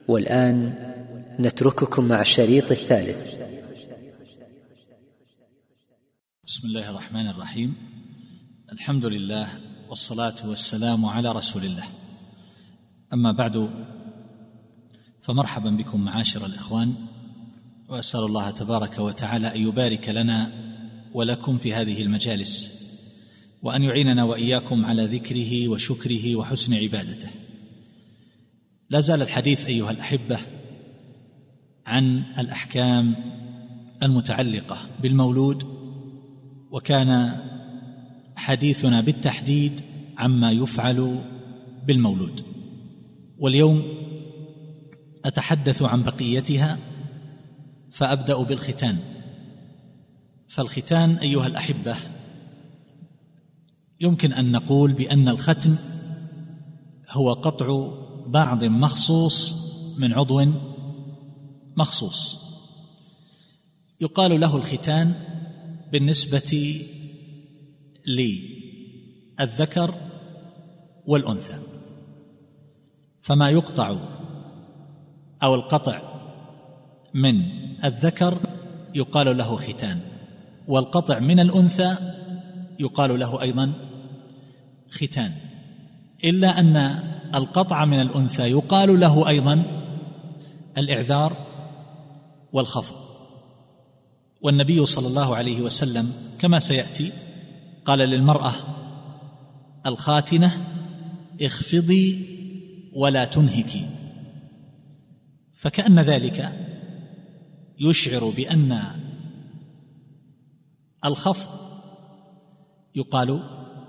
والآن نترككم مع الشريط الثالث. بسم الله الرحمن الرحيم. الحمد لله والصلاة والسلام على رسول الله. أما بعد، فمرحبا بكم معاشر الإخوان، وأسأل الله تبارك وتعالى أن يبارك لنا ولكم في هذه المجالس، وأن يعيننا وإياكم على ذكره وشكره وحسن عبادته. لا زال الحديث أيها الأحبة عن الأحكام المتعلقة بالمولود، وكان حديثنا بالتحديد عما يفعل بالمولود، واليوم أتحدث عن بقيتها، فأبدأ بالختان. فالختان أيها الأحبة يمكن أن نقول بأن الختم هو قطع بعض مخصوص من عضو مخصوص، يقال له الختان بالنسبة للذكر والأنثى. فما يقطع أو القطع من الذكر يقال له ختان، والقطع من الأنثى يقال له أيضا ختان، إلا أن القطع من الأنثى يقال له أيضا الإعذار والخفض. والنبي صلى الله عليه وسلم كما سيأتي قال للمرأة الخاتنة اخفضي ولا تنهكي، فكأن ذلك يشعر بأن الخفض يقال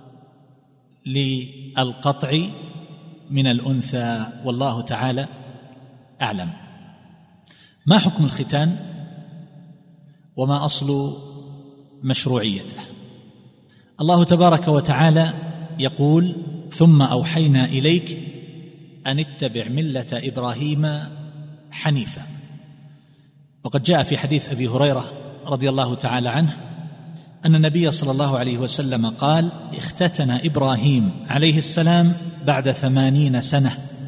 للقطع من الأنثى، والله تعالى أعلم. ما حكم الختان وما أصل مشروعيته؟ الله تبارك وتعالى يقول: ثم أوحينا إليك أن اتبع ملة إبراهيم حنيفا. وقد جاء في حديث أبي هريرة رضي الله تعالى عنه أن النبي صلى الله عليه وسلم قال: اختتن إبراهيم عليه السلام بعد 80 سنة،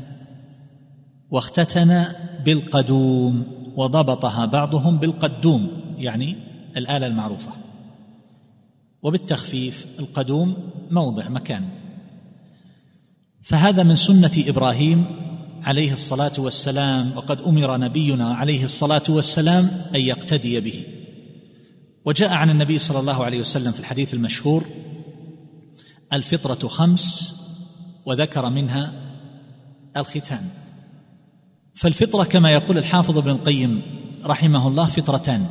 واختتن بالقدوم، وضبطها بعضهم بالقدوم، يعني الآلة المعروفة، وبالتخفيف القدوم موضع مكان. فهذا من سنة إبراهيم عليه الصلاة والسلام، وقد أمر نبينا عليه الصلاة والسلام أن يقتدي به. وجاء عن النبي صلى الله عليه وسلم في الحديث المشهور: الفطرة 5، وذكر منها الختان. فالفطرة كما يقول الحافظ ابن القيم رحمه الله فطرتان: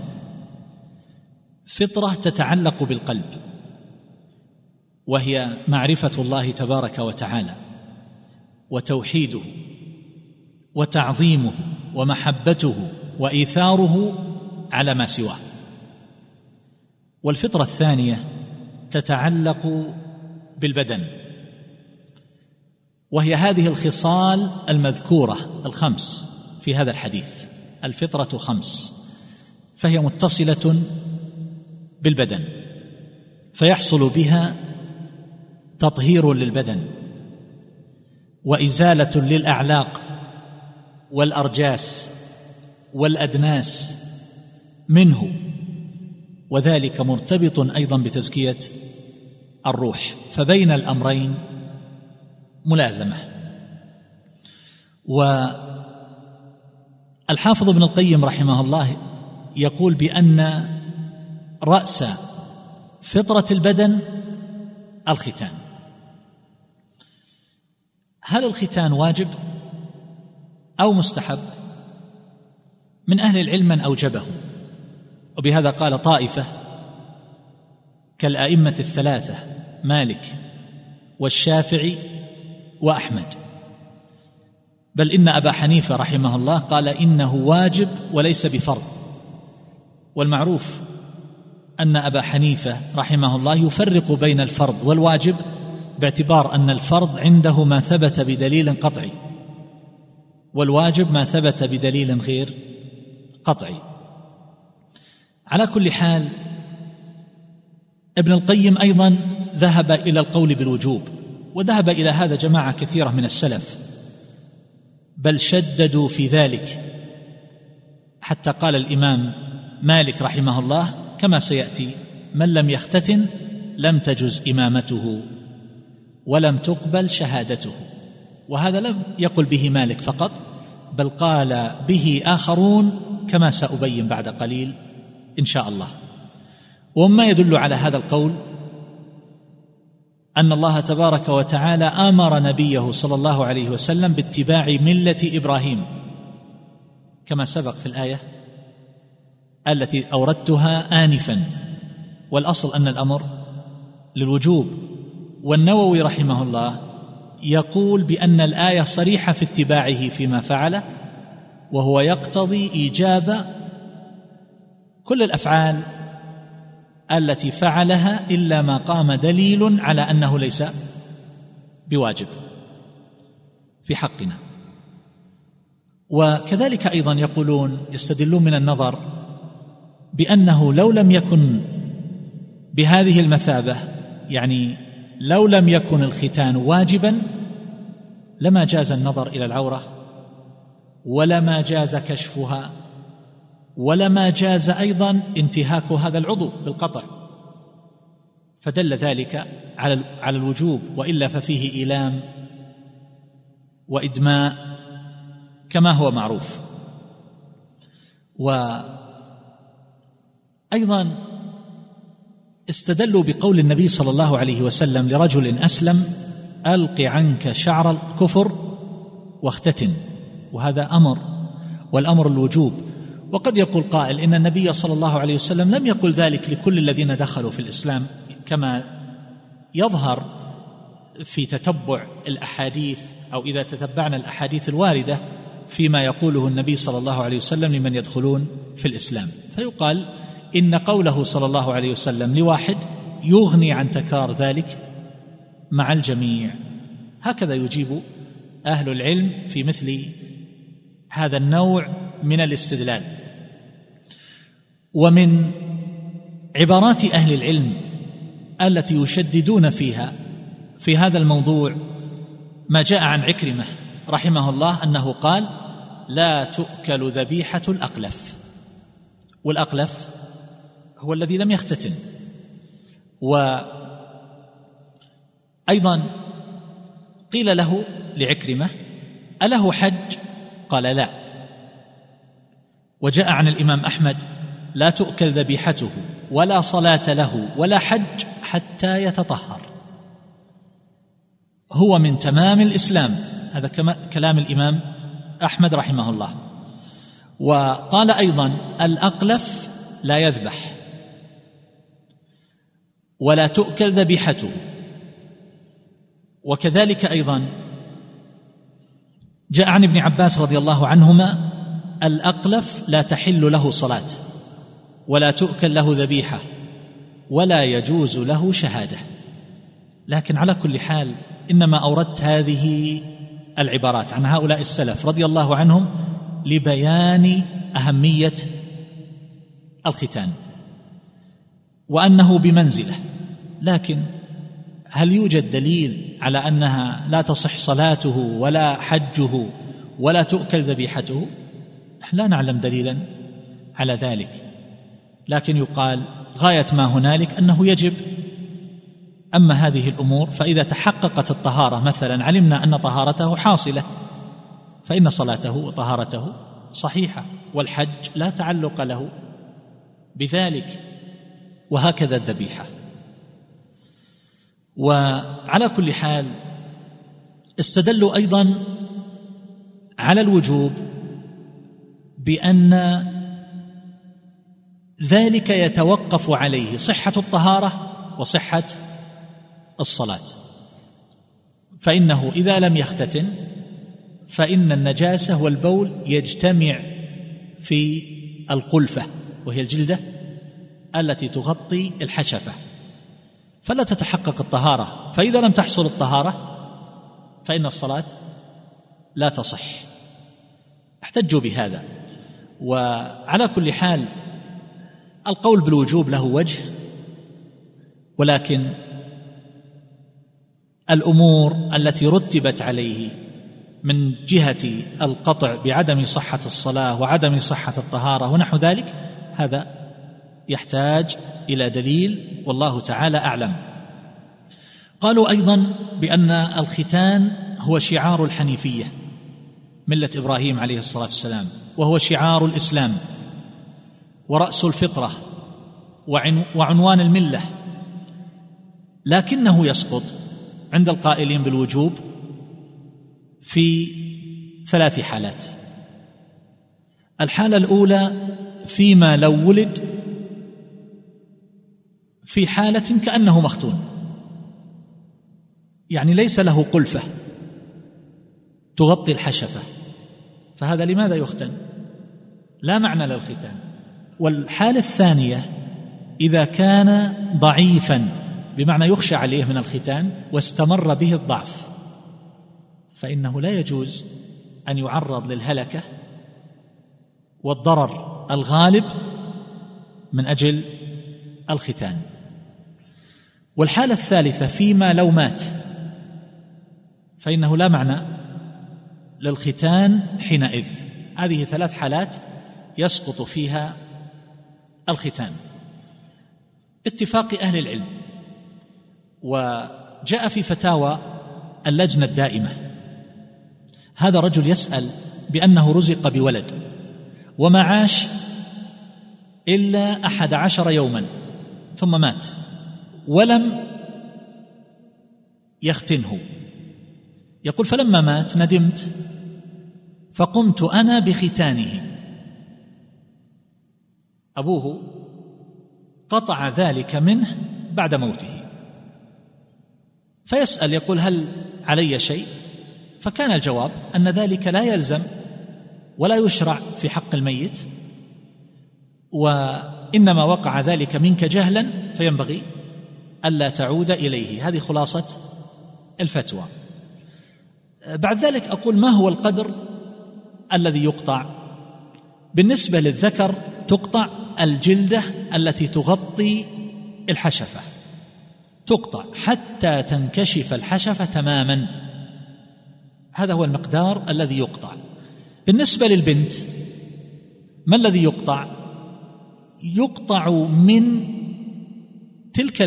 فطرة تتعلق بالقلب، وهي معرفة الله تبارك وتعالى وتوحيده وتعظيمه ومحبته وإيثاره على ما سواه. والفطرة الثانية تتعلق بالبدن، وهي هذه الخصال المذكورة 5 في هذا الحديث. الفطرة 5، فهي متصلة بالبدن، فيحصل بها تطهير للبدن وإزالة للأعلاق والأرجاس والأدناس منه، وذلك مرتبط أيضا بتزكية الروح، فبين الأمرين ملازمة. والحافظ ابن القيم رحمه الله يقول بأن رأس فطرة البدن الختان. هل الختان واجب أو مستحب؟ من أهل العلم من أوجبه، وبهذا قال طائفة كالأئمة 3 مالك والشافعي وأحمد، بل إن أبا حنيفة رحمه الله قال إنه واجب وليس بفرض. والمعروف أن أبا حنيفة رحمه الله يفرق بين الفرض والواجب، باعتبار أن الفرض عنده ما ثبت بدليل قطعي، والواجب ما ثبت بدليل غير قطعي. على كل حال، ابن القيم أيضا ذهب إلى القول بالوجوب، وذهب إلى هذا جماعة كثيرة من السلف، بل شددوا في ذلك، حتى قال الإمام مالك رحمه الله كما سيأتي: من لم يختتن لم تجز إمامته ولم تقبل شهادته. وهذا لم يقل به مالك فقط، بل قال به آخرون كما سأبين بعد قليل إن شاء الله. وما يدل على هذا القول أن الله تبارك وتعالى أمر نبيه صلى الله عليه وسلم باتباع ملة إبراهيم كما سبق في الآية التي أوردتها آنفا، والأصل أن الأمر للوجوب. والنووي رحمه الله يقول بأن الآية صريحة في اتباعه فيما فعله، وهو يقتضي إيجاب كل الأفعال التي فعلها إلا ما قام دليل على أنه ليس بواجب في حقنا. وكذلك أيضا يقولون يستدلون من النظر بأنه لو لم يكن بهذه المثابة، يعني لو لم يكن الختان واجبا لما جاز النظر إلى العورة، ولما جاز كشفها، ولما جاز أيضا انتهاك هذا العضو بالقطع، فدل ذلك على الوجوب، وإلا ففيه إيلام وإدماء كما هو معروف. وأيضا استدلوا بقول النبي صلى الله عليه وسلم لرجل أسلم: ألق عنك شعر الكفر واختتن، وهذا أمر، والأمر الوجوب. وقد يقول قائل إن النبي صلى الله عليه وسلم لم يقل ذلك لكل الذين دخلوا في الإسلام، كما يظهر في تتبع الأحاديث، أو إذا تتبعنا الأحاديث الواردة فيما يقوله النبي صلى الله عليه وسلم لمن يدخلون في الإسلام، فيقال إن قوله صلى الله عليه وسلم لواحد يغني عن تكرار ذلك مع الجميع. هكذا يجيب أهل العلم في مثل هذا النوع من الاستدلال. ومن عبارات أهل العلم التي يشددون فيها في هذا الموضوع ما جاء عن عكرمة رحمه الله أنه قال: لا تؤكل ذبيحة الأقلف. والأقلف هو الذي لم يختتن. وأيضا قيل له لعكرمة: أله حج؟ قال: لا. وجاء عن الإمام أحمد: لا تؤكل ذبيحته ولا صلاة له ولا حج حتى يتطهر. هو من تمام الإسلام. هذا كلام الإمام أحمد رحمه الله. وقال أيضا: الأقلف لا يذبح ولا تؤكل ذبيحته. وكذلك أيضا جاء عن ابن عباس رضي الله عنهما: الأقلف لا تحل له صلاة ولا تؤكل له ذبيحة ولا يجوز له شهادة. لكن على كل حال إنما أوردت هذه العبارات عن هؤلاء السلف رضي الله عنهم لبيان أهمية الختان وأنه بمنزلة. لكن هل يوجد دليل على أنها لا تصح صلاته ولا حجه ولا تؤكل ذبيحته؟ لا نعلم دليلا على ذلك، لكن يقال غاية ما هنالك أنه يجب. أما هذه الأمور فإذا تحققت الطهارة، مثلا علمنا أن طهارته حاصلة، فإن صلاته وطهارته صحيحة، والحج لا تعلق له بذلك، وهكذا الذبيحة. وعلى كل حال استدلوا أيضا على الوجوب بأن ذلك يتوقف عليه صحة الطهارة وصحة الصلاة، فإنه إذا لم يختتن فإن النجاسة والبول يجتمع في القلفة، وهي الجلدة التي تغطي الحشفة، فلا تتحقق الطهارة. فإذا لم تحصل الطهارة فإن الصلاة لا تصح. احتجوا بهذا. وعلى كل حال القول بالوجوب له وجه، ولكن الأمور التي رتبت عليه من جهة القطع بعدم صحة الصلاة وعدم صحة الطهارة ونحو ذلك، هذا يحتاج إلى دليل والله تعالى أعلم. قالوا أيضا بأن الختان هو شعار الحنيفية، ملة إبراهيم عليه الصلاة والسلام، وهو شعار الإسلام ورأس الفطرة وعنوان الملة، لكنه يسقط عند القائلين بالوجوب في 3 حالات. الحالة الأولى فيما لو ولد في حالة كأنه مختون، يعني ليس له قلفة تغطي الحشفة، فهذا لماذا يختن؟ لا معنى للختان. والحالة الثانية إذا كان ضعيفا بمعنى يخشى عليه من الختان واستمر به الضعف، فإنه لا يجوز أن يعرض للهلكة والضرر الغالب من أجل الختان. والحالة الثالثة فيما لو مات، فإنه لا معنى للختان حينئذ. هذه 3 حالات يسقط فيها الختان باتفاق أهل العلم. وجاء في فتاوى اللجنة الدائمة هذا رجل يسأل بأنه رزق بولد وما عاش إلا 11 يوما ثم مات ولم يختنه، يقول فلما مات ندمت فقمت أنا بختانه. أبوه قطع ذلك منه بعد موته، فيسأل يقول هل علي شيء؟ فكان الجواب أن ذلك لا يلزم ولا يشرع في حق الميت، وإنما وقع ذلك منك جهلا فينبغي ألا تعود إليه. هذه خلاصة الفتوى. بعد ذلك أقول ما هو القدر الذي يقطع؟ بالنسبة للذكر تقطع الجلدة التي تغطي الحشفة، تقطع حتى تنكشف الحشفة تماما، هذا هو المقدار الذي يقطع. بالنسبة للبنت ما الذي يقطع؟ يقطع من تلك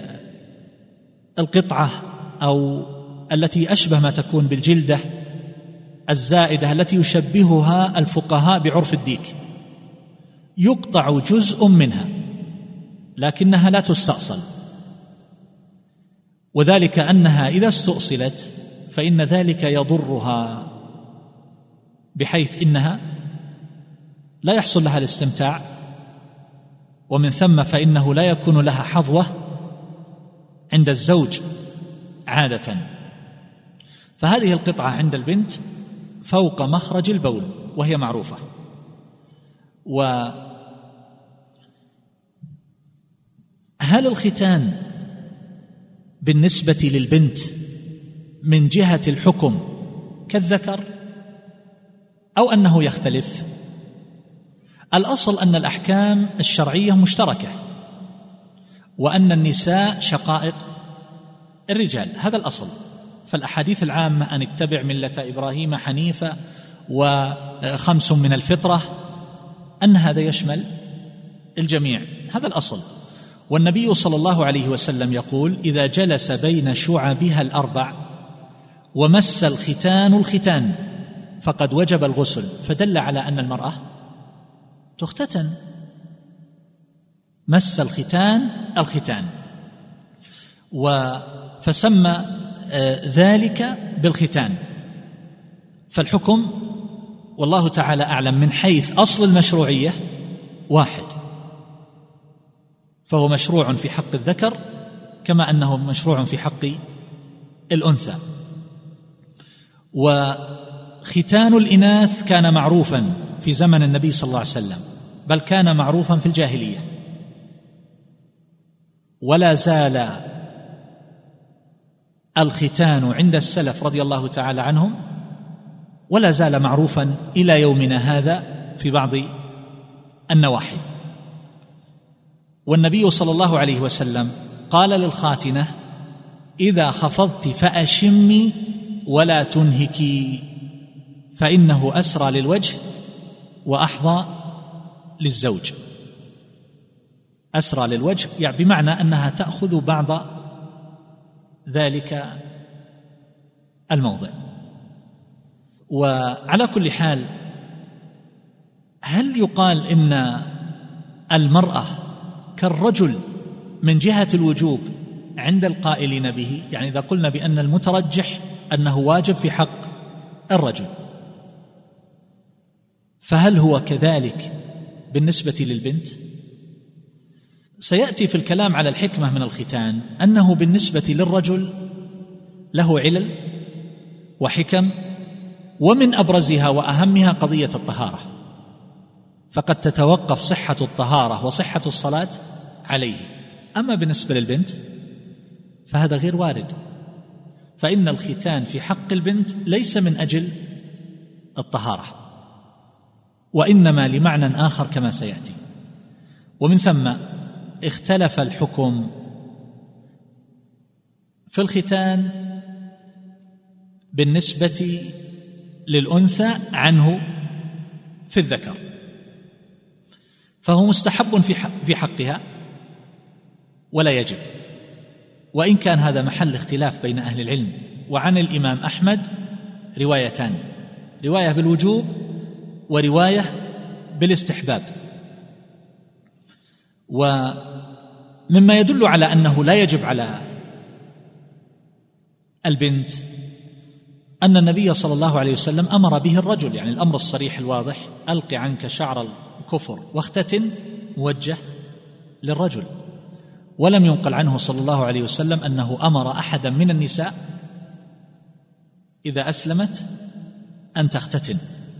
القطعة أو التي أشبه ما تكون بالجلدة الزائدة التي يشبهها الفقهاء بعرف الديك، يقطع جزء منها لكنها لا تستأصل، وذلك أنها إذا استؤصلت فإن ذلك يضرها بحيث إنها لا يحصل لها الاستمتاع، ومن ثم فإنه لا يكون لها حظوة عند الزوج عادة. فهذه القطعة عند البنت فوق مخرج البول وهي معروفة. وهل الختان بالنسبة للبنت من جهة الحكم كالذكر أو أنه يختلف؟ الأصل أن الأحكام الشرعية مشتركة، وأن النساء شقائق الرجال، هذا الأصل. فالأحاديث العامة أن اتبع ملة إبراهيم حنيفا و5 من الفطرة، أن هذا يشمل الجميع، هذا الأصل. والنبي صلى الله عليه وسلم يقول إذا جلس بين شعبها ال4 ومس الختان الختان فقد وجب الغسل، فدل على أن المرأة تختتن، مس الختان الختان، فسمى ذلك بالختان. فالحكم والله تعالى أعلم من حيث أصل المشروعية واحد، فهو مشروع في حق الذكر كما أنه مشروع في حق الأنثى. وختان الإناث كان معروفا في زمن النبي صلى الله عليه وسلم، بل كان معروفا في الجاهلية، ولا زال الختان عند السلف رضي الله تعالى عنهم، ولا زال معروفا إلى يومنا هذا في بعض النواحي. والنبي صلى الله عليه وسلم قال للخاتنة إذا خفضت فأشمي ولا تنهكي، فإنه أسرى للوجه وأحظى للزوج. أسرى للوجه يعني بمعنى أنها تأخذ بعض ذلك الموضع. وعلى كل حال، هل يقال إن المرأة كالرجل من جهة الوجوب عند القائلين به؟ يعني إذا قلنا بأن المترجح أنه واجب في حق الرجل، فهل هو كذلك بالنسبة للبنت؟ سيأتي في الكلام على الحكمة من الختان أنه بالنسبة للرجل له علل وحكم، ومن أبرزها وأهمها قضية الطهارة، فقد تتوقف صحة الطهارة وصحة الصلاة عليه. أما بالنسبة للبنت فهذا غير وارد، فإن الختان في حق البنت ليس من أجل الطهارة، وإنما لمعنى آخر كما سيأتي. ومن ثم اختلف الحكم في الختان بالنسبة للأنثى عنه في الذكر، فهو مستحب في حقها ولا يجب، وإن كان هذا محل اختلاف بين أهل العلم. وعن الإمام أحمد روايتان، رواية بالوجوب ورواية بالاستحباب. ومما يدل على أنه لا يجب على البنت أن النبي صلى الله عليه وسلم أمر به الرجل، يعني الأمر الصريح الواضح: ألق عنك شعر الكفر واختتن، موجه للرجل. ولم ينقل عنه صلى الله عليه وسلم أنه أمر أحدا من النساء إذا أسلمت أن تختتن.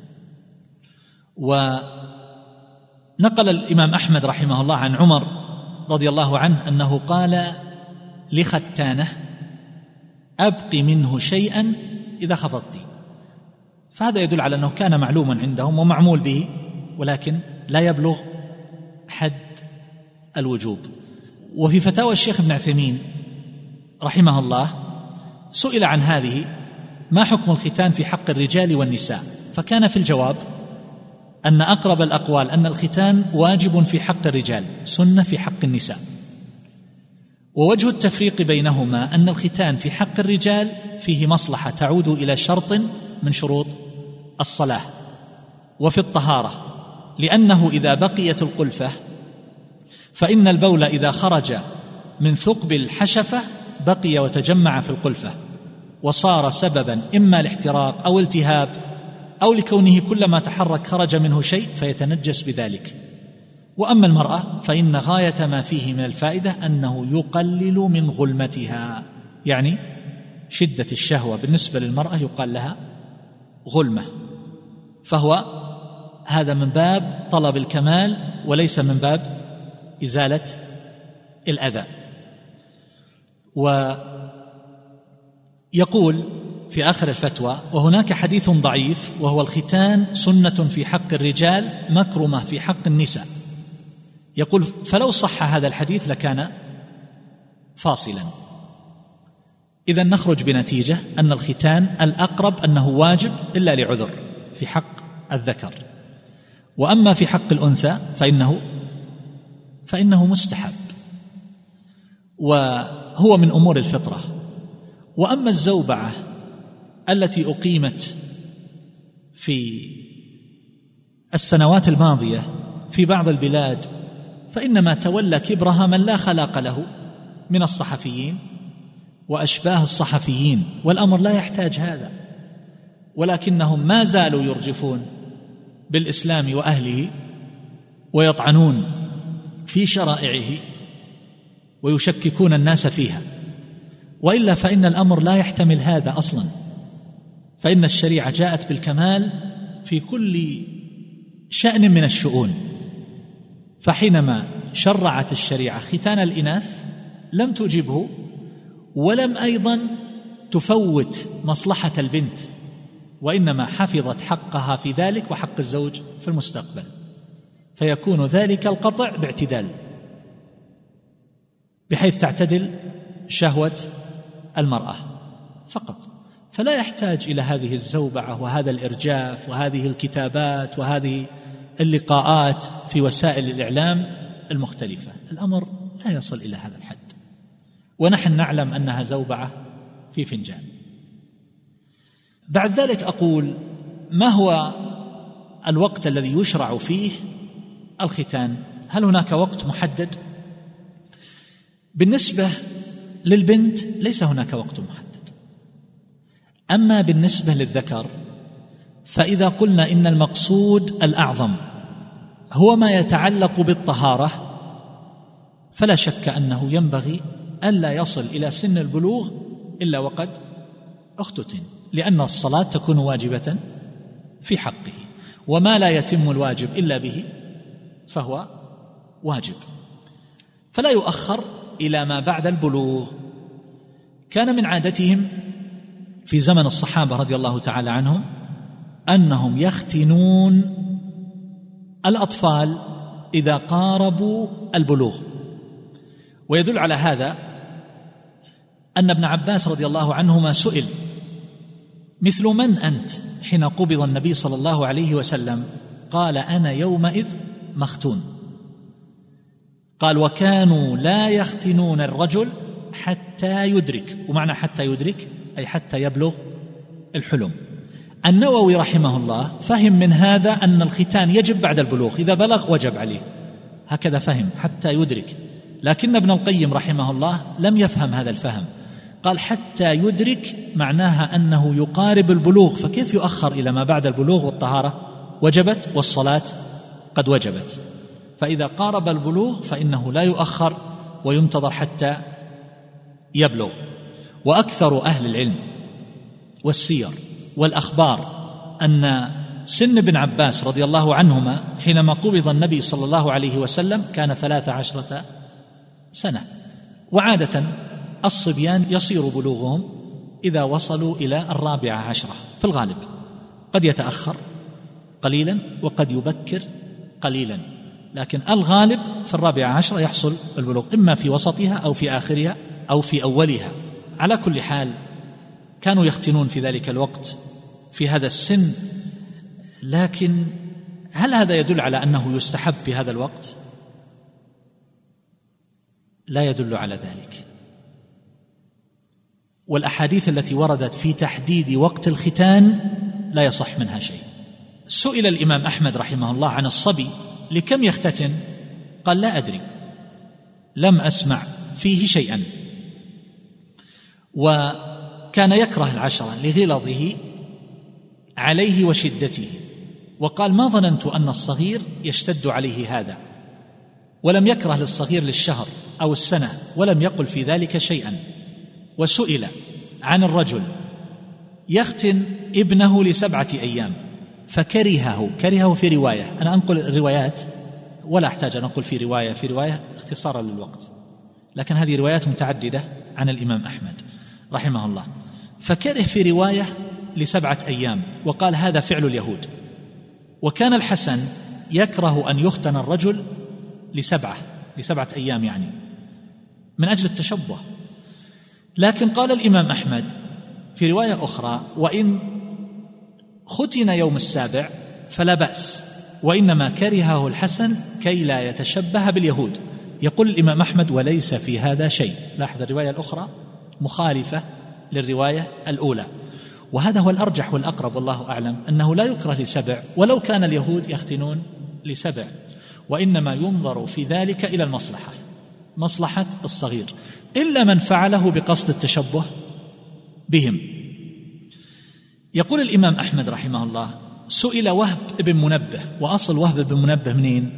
ونقل الإمام أحمد رحمه الله عن عمر رضي الله عنه أنه قال لختانه: أبق منه شيئا إذا خفضت. فهذا يدل على أنه كان معلوما عندهم ومعمول به، ولكن لا يبلغ حد الوجوب. وفي فتاوى الشيخ ابن عثيمين رحمه الله سئل عن هذه: ما حكم الختان في حق الرجال والنساء؟ فكان في الجواب أن أقرب الأقوال أن الختان واجب في حق الرجال، سنة في حق النساء. ووجه التفريق بينهما أن الختان في حق الرجال فيه مصلحة تعود إلى شرط من شروط الصلاة وفي الطهارة، لأنه إذا بقيت القلفة فإن البول إذا خرج من ثقب الحشفة بقي وتجمع في القلفة، وصار سببا إما لاحتراق أو التهاب أو لكونه كلما تحرك خرج منه شيء فيتنجس بذلك. وأما المرأة فإن غاية ما فيه من الفائدة أنه يقلل من غلمتها، يعني شدة الشهوة بالنسبة للمرأة يقال لها غلمة، فهو هذا من باب طلب الكمال وليس من باب إزالة الأذى. ويقول في آخر الفتوى: وهناك حديث ضعيف وهو الختان سنة في حق الرجال مكرمة في حق النساء. يقول: فلو صح هذا الحديث لكان فاصلا. إذن نخرج بنتيجة أن الختان الأقرب أنه واجب إلا لعذر في حق الذكر، وأما في حق الأنثى فإنه مستحب وهو من أمور الفطرة. وأما الزوبعة التي أقيمت في السنوات الماضية في بعض البلاد فإنما تولى كبرها من لا خلاق له من الصحفيين وأشباه الصحفيين، والأمر لا يحتاج هذا، ولكنهم ما زالوا يرجفون بالإسلام وأهله ويطعنون في شرائعه ويشككون الناس فيها. وإلا فإن الأمر لا يحتمل هذا أصلا، فإن الشريعة جاءت بالكمال في كل شأن من الشؤون. فحينما شرعت الشريعة ختان الإناث لم تجبه ولم أيضا تفوت مصلحة البنت، وإنما حفظت حقها في ذلك وحق الزوج في المستقبل، فيكون ذلك القطع باعتدال بحيث تعتدل شهوة المرأة فقط. فلا يحتاج إلى هذه الزوبعة وهذا الإرجاف وهذه الكتابات وهذه اللقاءات في وسائل الإعلام المختلفة. الأمر لا يصل إلى هذا الحد، ونحن نعلم أنها زوبعة في فنجان. بعد ذلك أقول: ما هو الوقت الذي يشرع فيه الختان؟ هل هناك وقت محدد؟ بالنسبة للبنت ليس هناك وقت محدد، أما بالنسبة للذكر فإذا قلنا إن المقصود الأعظم هو ما يتعلق بالطهارة، فلا شك أنه ينبغي ألا يصل إلى سن البلوغ إلا وقد اختتن، لأن الصلاة تكون واجبة في حقه، وما لا يتم الواجب إلا به فهو واجب، فلا يؤخر إلى ما بعد البلوغ. كان من عادتهم في زمن الصحابة رضي الله تعالى عنهم أنهم يختنون الأطفال إذا قاربوا البلوغ، ويدل على هذا أن ابن عباس رضي الله عنهما سئل: مثل من أنت حين قبض النبي صلى الله عليه وسلم؟ قال: أنا يومئذ مختون. قال: وكانوا لا يختنون الرجل حتى يدرك، ومعنى حتى يدرك أي حتى يبلغ الحلم. النووي رحمه الله فهم من هذا أن الختان يجب بعد البلوغ، إذا بلغ وجب عليه، هكذا فهم حتى يدرك. لكن ابن القيم رحمه الله لم يفهم هذا الفهم، قال حتى يدرك معناها أنه يقارب البلوغ، فكيف يؤخر إلى ما بعد البلوغ والطهارة وجبت والصلاة قد وجبت؟ فإذا قارب البلوغ فإنه لا يؤخر وينتظر حتى يبلغ. وأكثر أهل العلم والسير والأخبار أن سن ابن عباس رضي الله عنهما حينما قبض النبي صلى الله عليه وسلم كان 13 سنة، وعادة الصبيان يصير بلوغهم إذا وصلوا إلى 14 في الغالب، قد يتأخر قليلا وقد يبكر قليلا، لكن الغالب في 14 يحصل البلوغ، إما في وسطها أو في آخرها أو في أولها. على كل حال كانوا يختنون في ذلك الوقت في هذا السن، لكن هل هذا يدل على أنه يستحب في هذا الوقت؟ لا يدل على ذلك. والأحاديث التي وردت في تحديد وقت الختان لا يصح منها شيء. سئل الإمام أحمد رحمه الله عن الصبي لكم يختتن؟ قال: لا أدري، لم أسمع فيه شيئا. وكان يكره 10 لغلظه عليه وشدته، وقال: ما ظننت أن الصغير يشتد عليه هذا، ولم يكره للصغير للشهر أو السنة، ولم يقل في ذلك شيئا. وسئل عن الرجل يختن ابنه ل7 أيام فكرهه في رواية، أنا أنقل الروايات ولا أحتاج أن أقول في رواية اختصارا للوقت، لكن هذه روايات متعددة عن الإمام أحمد رحمه الله، فكره في رواية ل7 أيام، وقال هذا فعل اليهود. وكان الحسن يكره أن يختن الرجل ل7 أيام يعني من أجل التشبه. لكن قال الإمام أحمد في رواية أخرى: وإن ختن يوم 7 فلا بأس، وإنما كرهه الحسن كي لا يتشبه باليهود. يقول الإمام أحمد: وليس في هذا شيء. لاحظ الرواية الأخرى مخالفة للرواية الأولى، وهذا هو الأرجح والأقرب والله أعلم، أنه لا يكره ل7 ولو كان اليهود يختنون ل7، وإنما ينظر في ذلك إلى مصلحة الصغير، إلا من فعله بقصد التشبه بهم. يقول الإمام أحمد رحمه الله: سئل وهب بن منبه، وأصل وهب بن منبه منين؟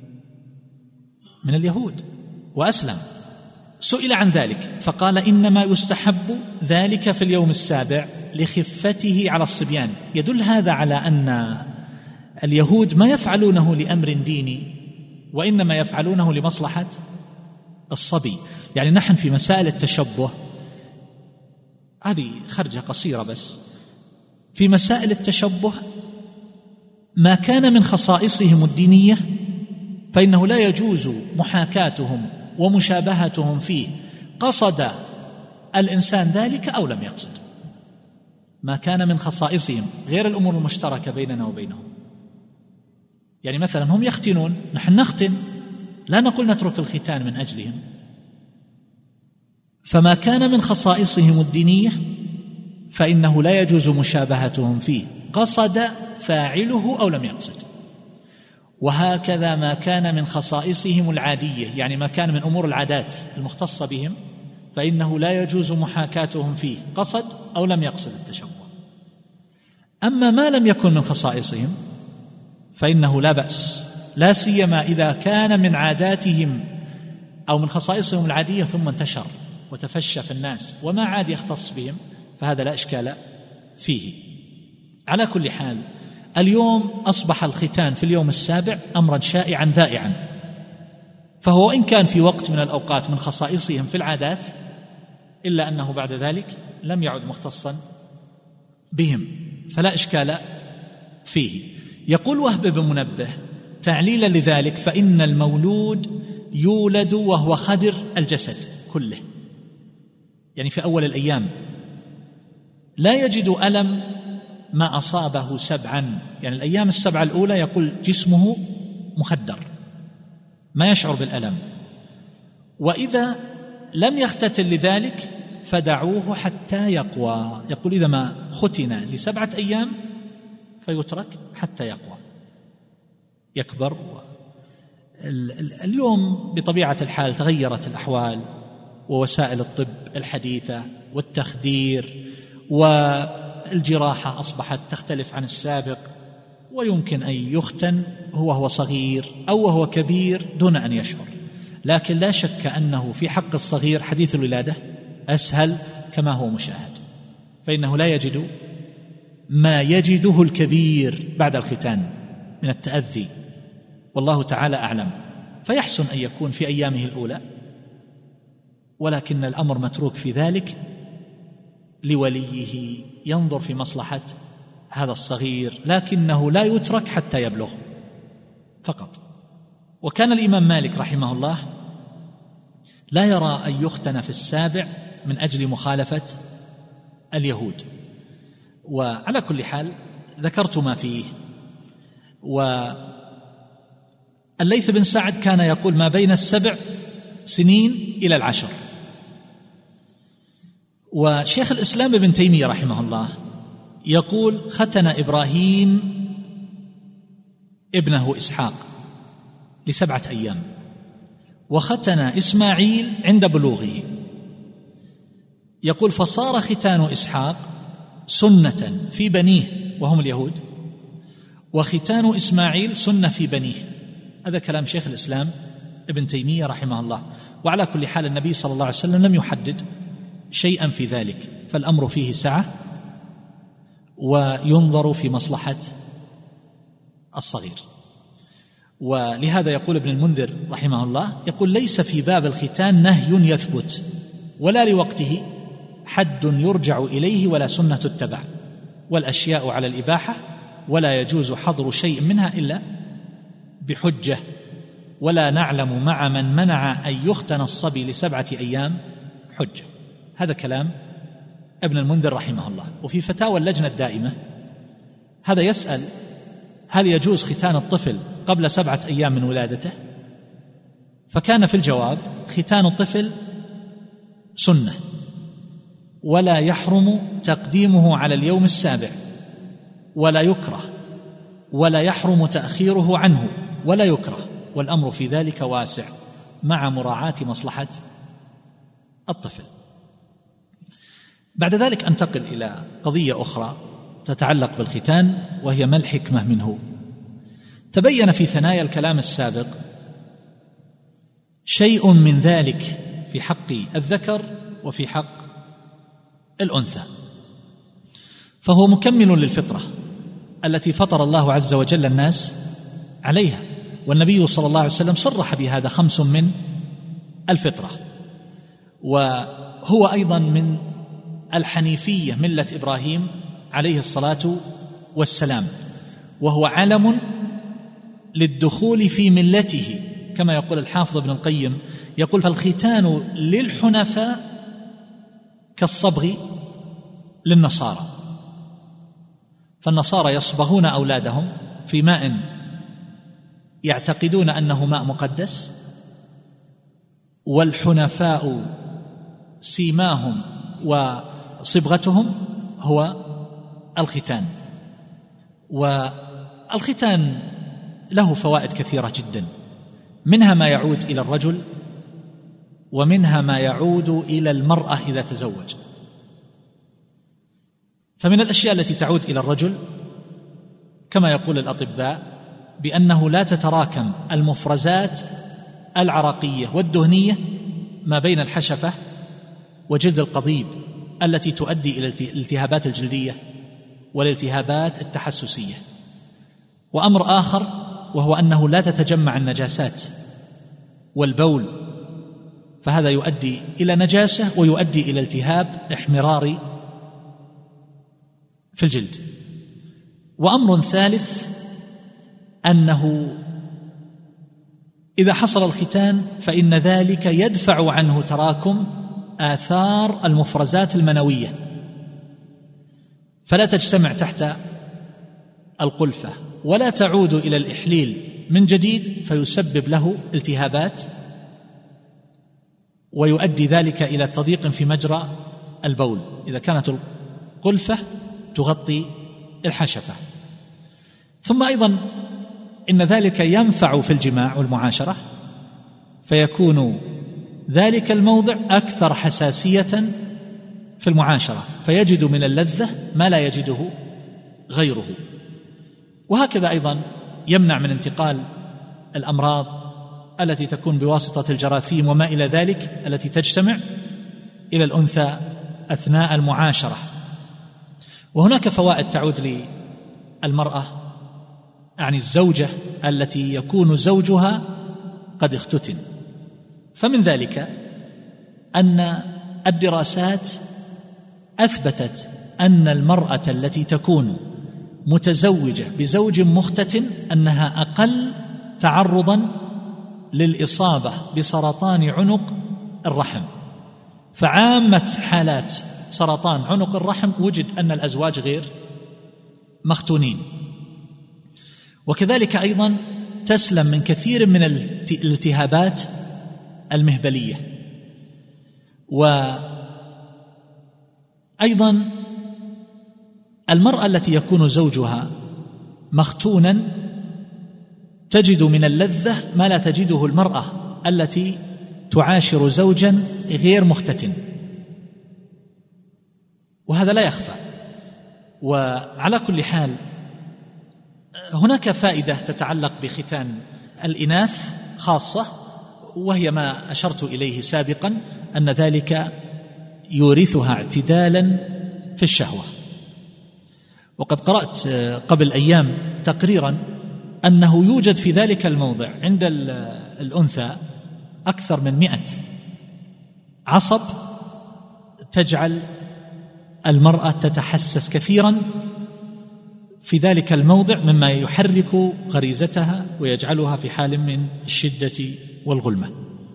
من اليهود، وأسلم. سئل عن ذلك فقال: إنما يستحب ذلك في اليوم 7 لخفته على الصبيان. يدل هذا على أن اليهود ما يفعلونه لأمر ديني، وإنما يفعلونه لمصلحة الصبي. يعني نحن في مسائل التشبه، هذه خرجة قصيرة بس، في مسائل التشبه ما كان من خصائصهم الدينية فإنه لا يجوز محاكاتهم ومشابهتهم فيه، قصد الإنسان ذلك أو لم يقصد. ما كان من خصائصهم غير الأمور المشتركة بيننا وبينهم. يعني مثلا هم يختنون، نحن نختن، لا نقول نترك الختان من أجلهم. فما كان من خصائصهم الدينية فإنه لا يجوز مشابهتهم فيه، قصد فاعله أو لم يقصد. وهكذا ما كان من خصائصهم العادية، يعني ما كان من أمور العادات المختصة بهم، فإنه لا يجوز محاكاتهم فيه، قصد أو لم يقصد التشبه. أما ما لم يكن من خصائصهم فإنه لا بأس، لا سيما إذا كان من عاداتهم أو من خصائصهم العادية ثم انتشر وتفشى في الناس وما عاد يختص بهم، فهذا لا إشكال فيه. على كل حال، اليوم أصبح الختان في اليوم السابع أمرا شائعا ذائعا، فهو إن كان في وقت من الأوقات من خصائصهم في العادات، إلا أنه بعد ذلك لم يعد مختصا بهم، فلا إشكال فيه. يقول وهب بن منبه تعليلا لذلك: فإن المولود يولد وهو خدر الجسد كله، يعني في أول الأيام لا يجد ألم ما أصابه سبعا، يعني الأيام السبعة الأولى يقول جسمه مخدر ما يشعر بالألم، وإذا لم يختتن لذلك فدعوه حتى يقوى. يقول إذا ما ختن ل7 أيام فيترك حتى يقوى يكبر. اليوم بطبيعة الحال تغيرت الأحوال ووسائل الطب الحديثة والتخدير، والجراحة أصبحت تختلف عن السابق، ويمكن أن يختن وهو صغير أو وهو كبير دون أن يشعر. لكن لا شك أنه في حق الصغير حديث الولادة أسهل كما هو مشاهد، فإنه لا يجد ما يجده الكبير بعد الختان من التأذي، والله تعالى أعلم. فيحسن أن يكون في أيامه الأولى، ولكن الأمر متروك في ذلك لوليه، ينظر في مصلحة هذا الصغير، لكنه لا يترك حتى يبلغ فقط. وكان الإمام مالك رحمه الله لا يرى أن يختن في السابع من أجل مخالفة اليهود. وعلى كل حال ذكرت ما فيه. والليث بن سعد كان يقول ما بين 7 سنين إلى 10. وشيخ الإسلام ابن تيمية رحمه الله يقول ختن إبراهيم ابنه إسحاق ل7 أيام، وختن إسماعيل عند بلوغه. يقول فصار ختان إسحاق سنة في بنيه وهم اليهود، وختان إسماعيل سنة في بنيه. هذا كلام شيخ الإسلام ابن تيمية رحمه الله. وعلى كل حال النبي صلى الله عليه وسلم لم يحدد شيئا في ذلك، فالأمر فيه سعة، وينظر في مصلحة الصغير. ولهذا يقول ابن المنذر رحمه الله يقول ليس في باب الختان نهي يثبت، ولا لوقته حد يرجع إليه، ولا سنة تتبع، والأشياء على الإباحة، ولا يجوز حظر شيء منها إلا بحجة، ولا نعلم مع من منع أن يختن الصبي ل7 أيام حجة. هذا كلام ابن المنذر رحمه الله. وفي فتاوى اللجنة الدائمة هذا يسأل هل يجوز ختان الطفل قبل 7 أيام من ولادته؟ فكان في الجواب ختان الطفل سنة، ولا يحرم تقديمه على اليوم السابع، ولا يكره، ولا يحرم تأخيره عنه، ولا يكره، والأمر في ذلك واسع مع مراعاة مصلحة الطفل. بعد ذلك أنتقل إلى قضية أخرى تتعلق بالختان، وهي ما الحكمة منه. تبين في ثنايا الكلام السابق شيء من ذلك في حق الذكر وفي حق الأنثى، فهو مكمل للفطرة التي فطر الله عز وجل الناس عليها، والنبي صلى الله عليه وسلم صرح بهذا 5 من الفطرة. وهو أيضا من الحنيفية ملة إبراهيم عليه الصلاة والسلام، وهو علم للدخول في ملته، كما يقول الحافظ ابن القيم يقول فالختان للحنفاء كالصبغ للنصارى. فالنصارى يصبغون أولادهم في ماء يعتقدون أنه ماء مقدس، والحنفاء سيماهم وصبغتهم هو الختان. والختان له فوائد كثيرة جدا، منها ما يعود إلى الرجل، ومنها ما يعود إلى المرأة إذا تزوج. فمن الأشياء التي تعود إلى الرجل كما يقول الأطباء بأنه لا تتراكم المفرزات العرقية والدهنية ما بين الحشفة وجلد القضيب التي تؤدي إلى الالتهابات الجلدية والالتهابات التحسسية. وأمر آخر وهو أنه لا تتجمع النجاسات والبول، فهذا يؤدي إلى نجاسة ويؤدي إلى التهاب احمراري في الجلد. وأمر ثالث أنه إذا حصل الختان فإن ذلك يدفع عنه تراكم آثار المفرزات المنوية، فلا تجتمع تحت القلفة ولا تعود إلى الإحليل من جديد، فيسبب له التهابات ويؤدي ذلك إلى تضييق في مجرى البول إذا كانت القلفة تغطي الحشفة. ثم أيضا إن ذلك ينفع في الجماع والمعاشرة، فيكون ذلك الموضع أكثر حساسية في المعاشرة، فيجد من اللذة ما لا يجده غيره. وهكذا أيضا يمنع من انتقال الأمراض التي تكون بواسطة الجراثيم وما إلى ذلك التي تجتمع إلى الأنثى أثناء المعاشرة. وهناك فوائد تعود للمرأة، يعني الزوجة التي يكون زوجها قد اختتن. فمن ذلك أن الدراسات أثبتت أن المرأة التي تكون متزوجة بزوج مختتن أنها أقل تعرضا للإصابة بسرطان عنق الرحم. فعامة حالات سرطان عنق الرحم وجد أن الأزواج غير مختونين. وكذلك أيضا تسلم من كثير من الالتهابات المهبلية. وأيضا المرأة التي يكون زوجها مختونا تجد من اللذة ما لا تجده المرأة التي تعاشر زوجا غير مختتن، وهذا لا يخفى. وعلى كل حال هناك فائدة تتعلق بختان الإناث خاصة، وهي ما أشرت إليه سابقا أن ذلك يورثها اعتدالا في الشهوة. وقد قرأت قبل أيام تقريرا أنه يوجد في ذلك الموضع عند الأنثى أكثر من 100 عصب تجعل المرأة تتحسس كثيرا في ذلك الموضع، مما يحرك غريزتها ويجعلها في حال من الشدة والغلمة.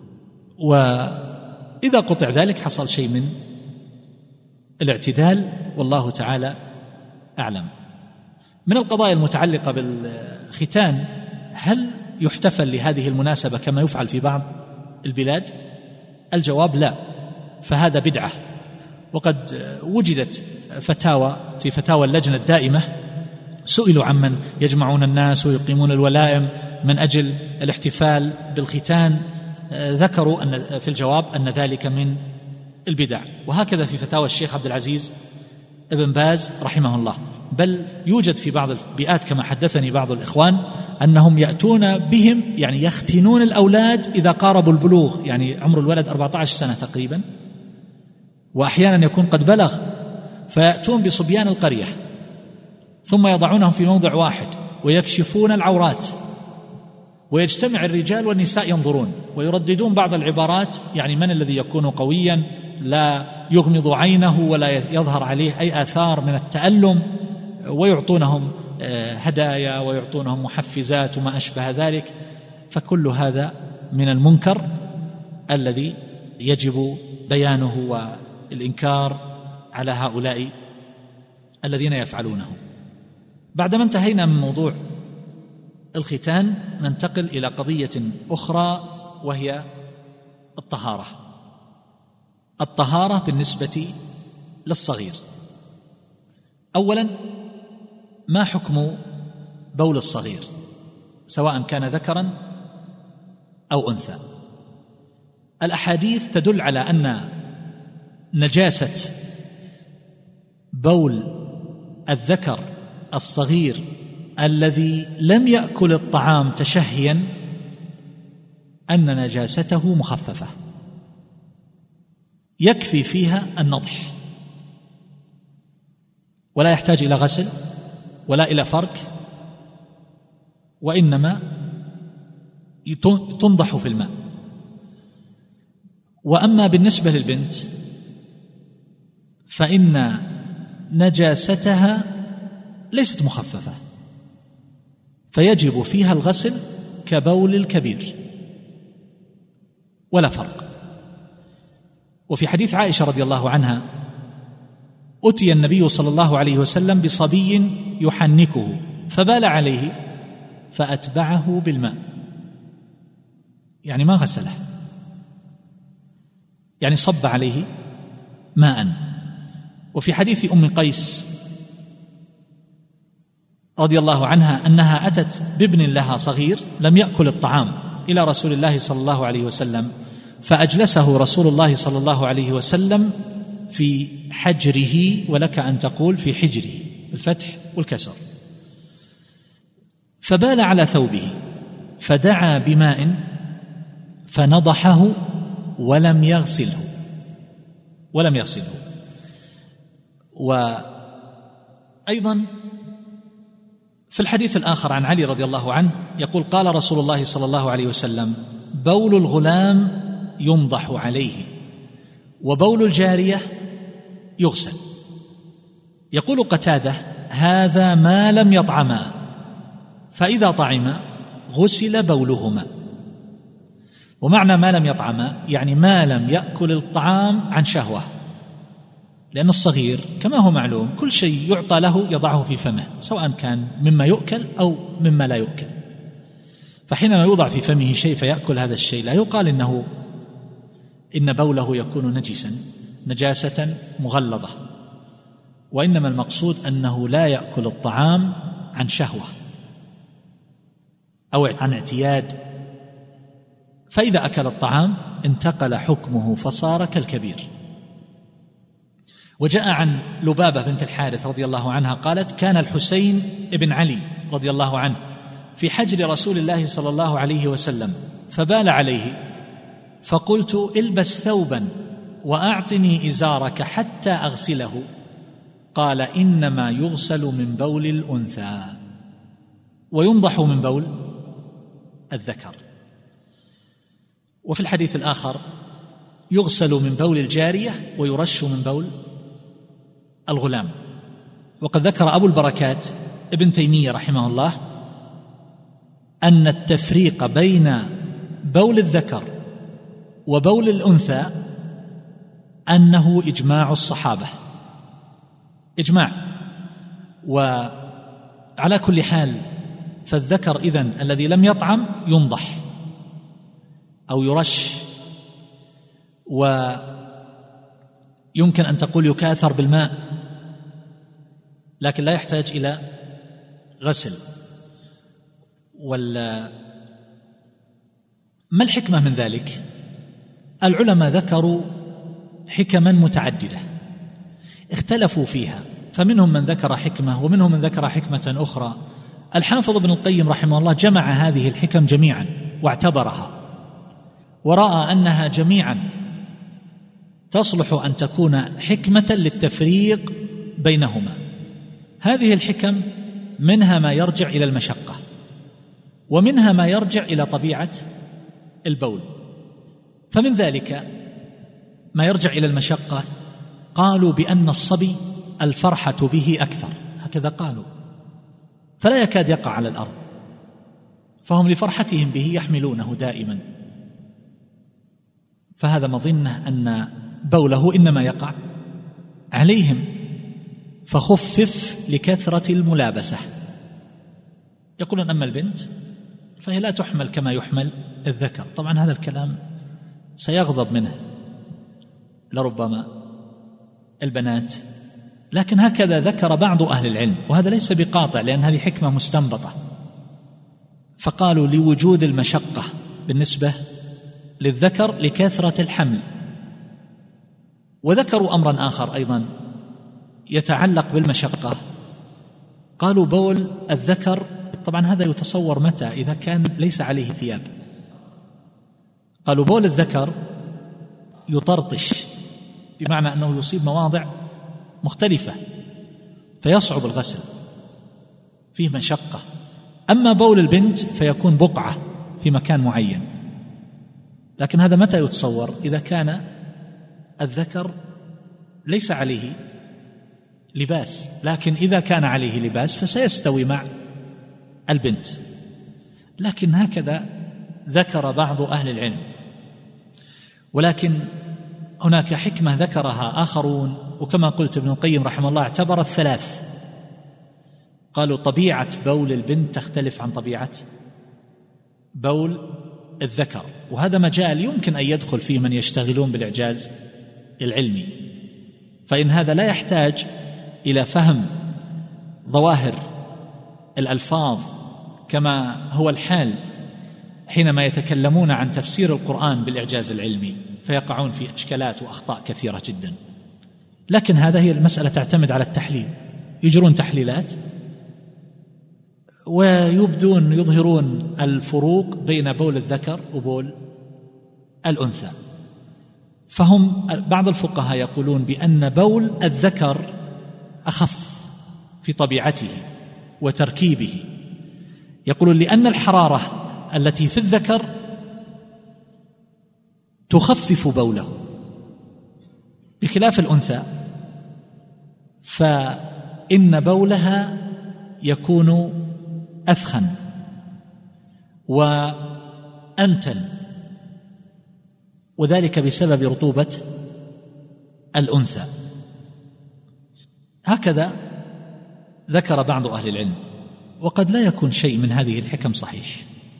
وإذا قطع ذلك حصل شيء من الاعتدال، والله تعالى أعلم. من القضايا المتعلقة بالختان، هل يحتفل لهذه المناسبة كما يفعل في بعض البلاد؟ الجواب لا، فهذا بدعة. وقد وجدت فتاوى في فتاوى اللجنة الدائمة، سئلوا عمن يجمعون الناس ويقيمون الولائم من أجل الاحتفال بالختان، ذكروا أن في الجواب أن ذلك من البدع. وهكذا في فتاوى الشيخ عبد العزيز ابن باز رحمه الله. بل يوجد في بعض البيئات كما حدثني بعض الإخوان أنهم يأتون بهم، يعني يختنون الأولاد إذا قاربوا البلوغ، يعني عمر الولد 14 سنة تقريبا، وأحيانا يكون قد بلغ، فيأتون بصبيان القرية ثم يضعونهم في موضع واحد ويكشفون العورات، ويجتمع الرجال والنساء ينظرون ويرددون بعض العبارات، يعني من الذي يكون قويا لا يغمض عينه ولا يظهر عليه أي آثار من التألم، ويعطونهم هدايا ويعطونهم محفزات وما أشبه ذلك. فكل هذا من المنكر الذي يجب بيانه والإنكار على هؤلاء الذين يفعلونه. بعدما انتهينا من موضوع الختان ننتقل إلى قضية أخرى، وهي الطهارة بالنسبة للصغير. أولا، ما حكم بول الصغير سواء كان ذكرا أو أنثى؟ الأحاديث تدل على أن نجاسة بول الذكر الصغير الذي لم يأكل الطعام تشهيا أن نجاسته مخففة، يكفي فيها النضح، ولا يحتاج إلى غسل ولا إلى فرك، وإنما تنضح في الماء. وأما بالنسبة للبنت فإن نجاستها ليست مخففة، فيجب فيها الغسل كبول الكبير ولا فرق. وفي حديث عائشة رضي الله عنها أتي النبي صلى الله عليه وسلم بصبي يحنكه فبال عليه فأتبعه بالماء، يعني ما غسله، يعني صب عليه ماء. وفي حديث أم قيس رضي الله عنها أنها أتت بابن لها صغير لم يأكل الطعام إلى رسول الله صلى الله عليه وسلم، فأجلسه رسول الله صلى الله عليه وسلم في حجره، ولك أن تقول في حجره الفتح والكسر، فبال على ثوبه فدعا بماء فنضحه ولم يغسله. وأيضا في الحديث الآخر عن علي رضي الله عنه يقول: قال رسول الله صلى الله عليه وسلم: بول الغلام ينضح عليه وبول الجارية يغسل. يقول قتادة: هذا ما لم يطعما، فإذا طعما غسل بولهما. ومعنى ما لم يطعما يعني ما لم يأكل الطعام عن شهوة، لأن الصغير كما هو معلوم كل شيء يعطى له يضعه في فمه، سواء كان مما يؤكل أو مما لا يؤكل. فحينما يوضع في فمه شيء فيأكل هذا الشيء لا يقال إن بوله يكون نجاسة مغلظة، وإنما المقصود أنه لا يأكل الطعام عن شهوة أو عن اعتياد، فإذا أكل الطعام انتقل حكمه فصار كالكبير. وجاء عن لبابة بنت الحارث رضي الله عنها قالت: كان الحسين ابن علي رضي الله عنه في حجر رسول الله صلى الله عليه وسلم فبال عليه، فقلت: البس ثوبا وأعطني إزارك حتى أغسله. قال: إنما يغسل من بول الأنثى وينضح من بول الذكر. وفي الحديث الآخر: يغسل من بول الجارية ويرش من بول الغلام. وقد ذكر أبو البركات ابن تيمية رحمه الله أن التفريق بين بول الذكر وبول الأنثى أنه إجماع الصحابة، إجماع. وعلى كل حال فالذكر إذن الذي لم يطعم ينضح أو يرش، ويمكن أن تقول يكاثر بالماء، لكن لا يحتاج إلى غسل. ما الحكمة من ذلك؟ العلماء ذكروا حكما متعددة اختلفوا فيها، فمنهم من ذكر حكمة ومنهم من ذكر حكمة أخرى. الحافظ ابن القيم رحمه الله جمع هذه الحكم جميعا واعتبرها، ورأى أنها جميعا تصلح أن تكون حكمة للتفريق بينهما. هذه الحكم منها ما يرجع إلى المشقة، ومنها ما يرجع إلى طبيعة البول. فمن ذلك ما يرجع إلى المشقة، قالوا بأن الصبي الفرحة به أكثر، هكذا قالوا، فلا يكاد يقع على الأرض، فهم لفرحتهم به يحملونه دائما، فهذا مظنة أن بوله إنما يقع عليهم، فخفف لكثرة الملابسة يقولون أما البنت فهي لا تحمل كما يحمل الذكر. طبعا هذا الكلام سيغضب منه لربما البنات، لكن هكذا ذكر بعض أهل العلم، وهذا ليس بقاطع لأن هذه حكمة مستنبطة. فقالوا لوجود المشقة بالنسبة للذكر لكثرة الحمل. وذكروا أمرا آخر أيضا يتعلق بالمشقة، قالوا بول الذكر، طبعا هذا يتصور متى؟ إذا كان ليس عليه ثياب. قالوا بول الذكر يطرطش، بمعنى أنه يصيب مواضع مختلفة فيصعب الغسل، فيه مشقة. أما بول البنت فيكون بقعة في مكان معين. لكن هذا متى يتصور؟ إذا كان الذكر ليس عليه لباس، لكن إذا كان عليه لباس فسيستوي مع البنت. لكن هكذا ذكر بعض أهل العلم. ولكن هناك حكمة ذكرها آخرون، وكما قلت ابن القيم رحمه الله اعتبر الثلاث. قالوا طبيعة بول البنت تختلف عن طبيعة بول الذكر، وهذا مجال يمكن أن يدخل فيه من يشتغلون بالإعجاز العلمي، فإن هذا لا يحتاج إلى فهم ظواهر الألفاظ كما هو الحال حينما يتكلمون عن تفسير القرآن بالإعجاز العلمي، فيقعون في إشكالات وأخطاء كثيرة جدا. لكن هذا هي المسألة تعتمد على التحليل، يجرون تحليلات يظهرون الفروق بين بول الذكر وبول الأنثى. فهم بعض الفقهاء يقولون بأن بول الذكر أخف في طبيعته وتركيبه، يقولون لأن الحرارة التي في الذكر تخفف بوله، بخلاف الأنثى فإن بولها يكون أثخن وأنتن، وذلك بسبب رطوبة الأنثى. هكذا ذكر بعض أهل العلم، وقد لا يكون شيء من هذه الحكم صحيح،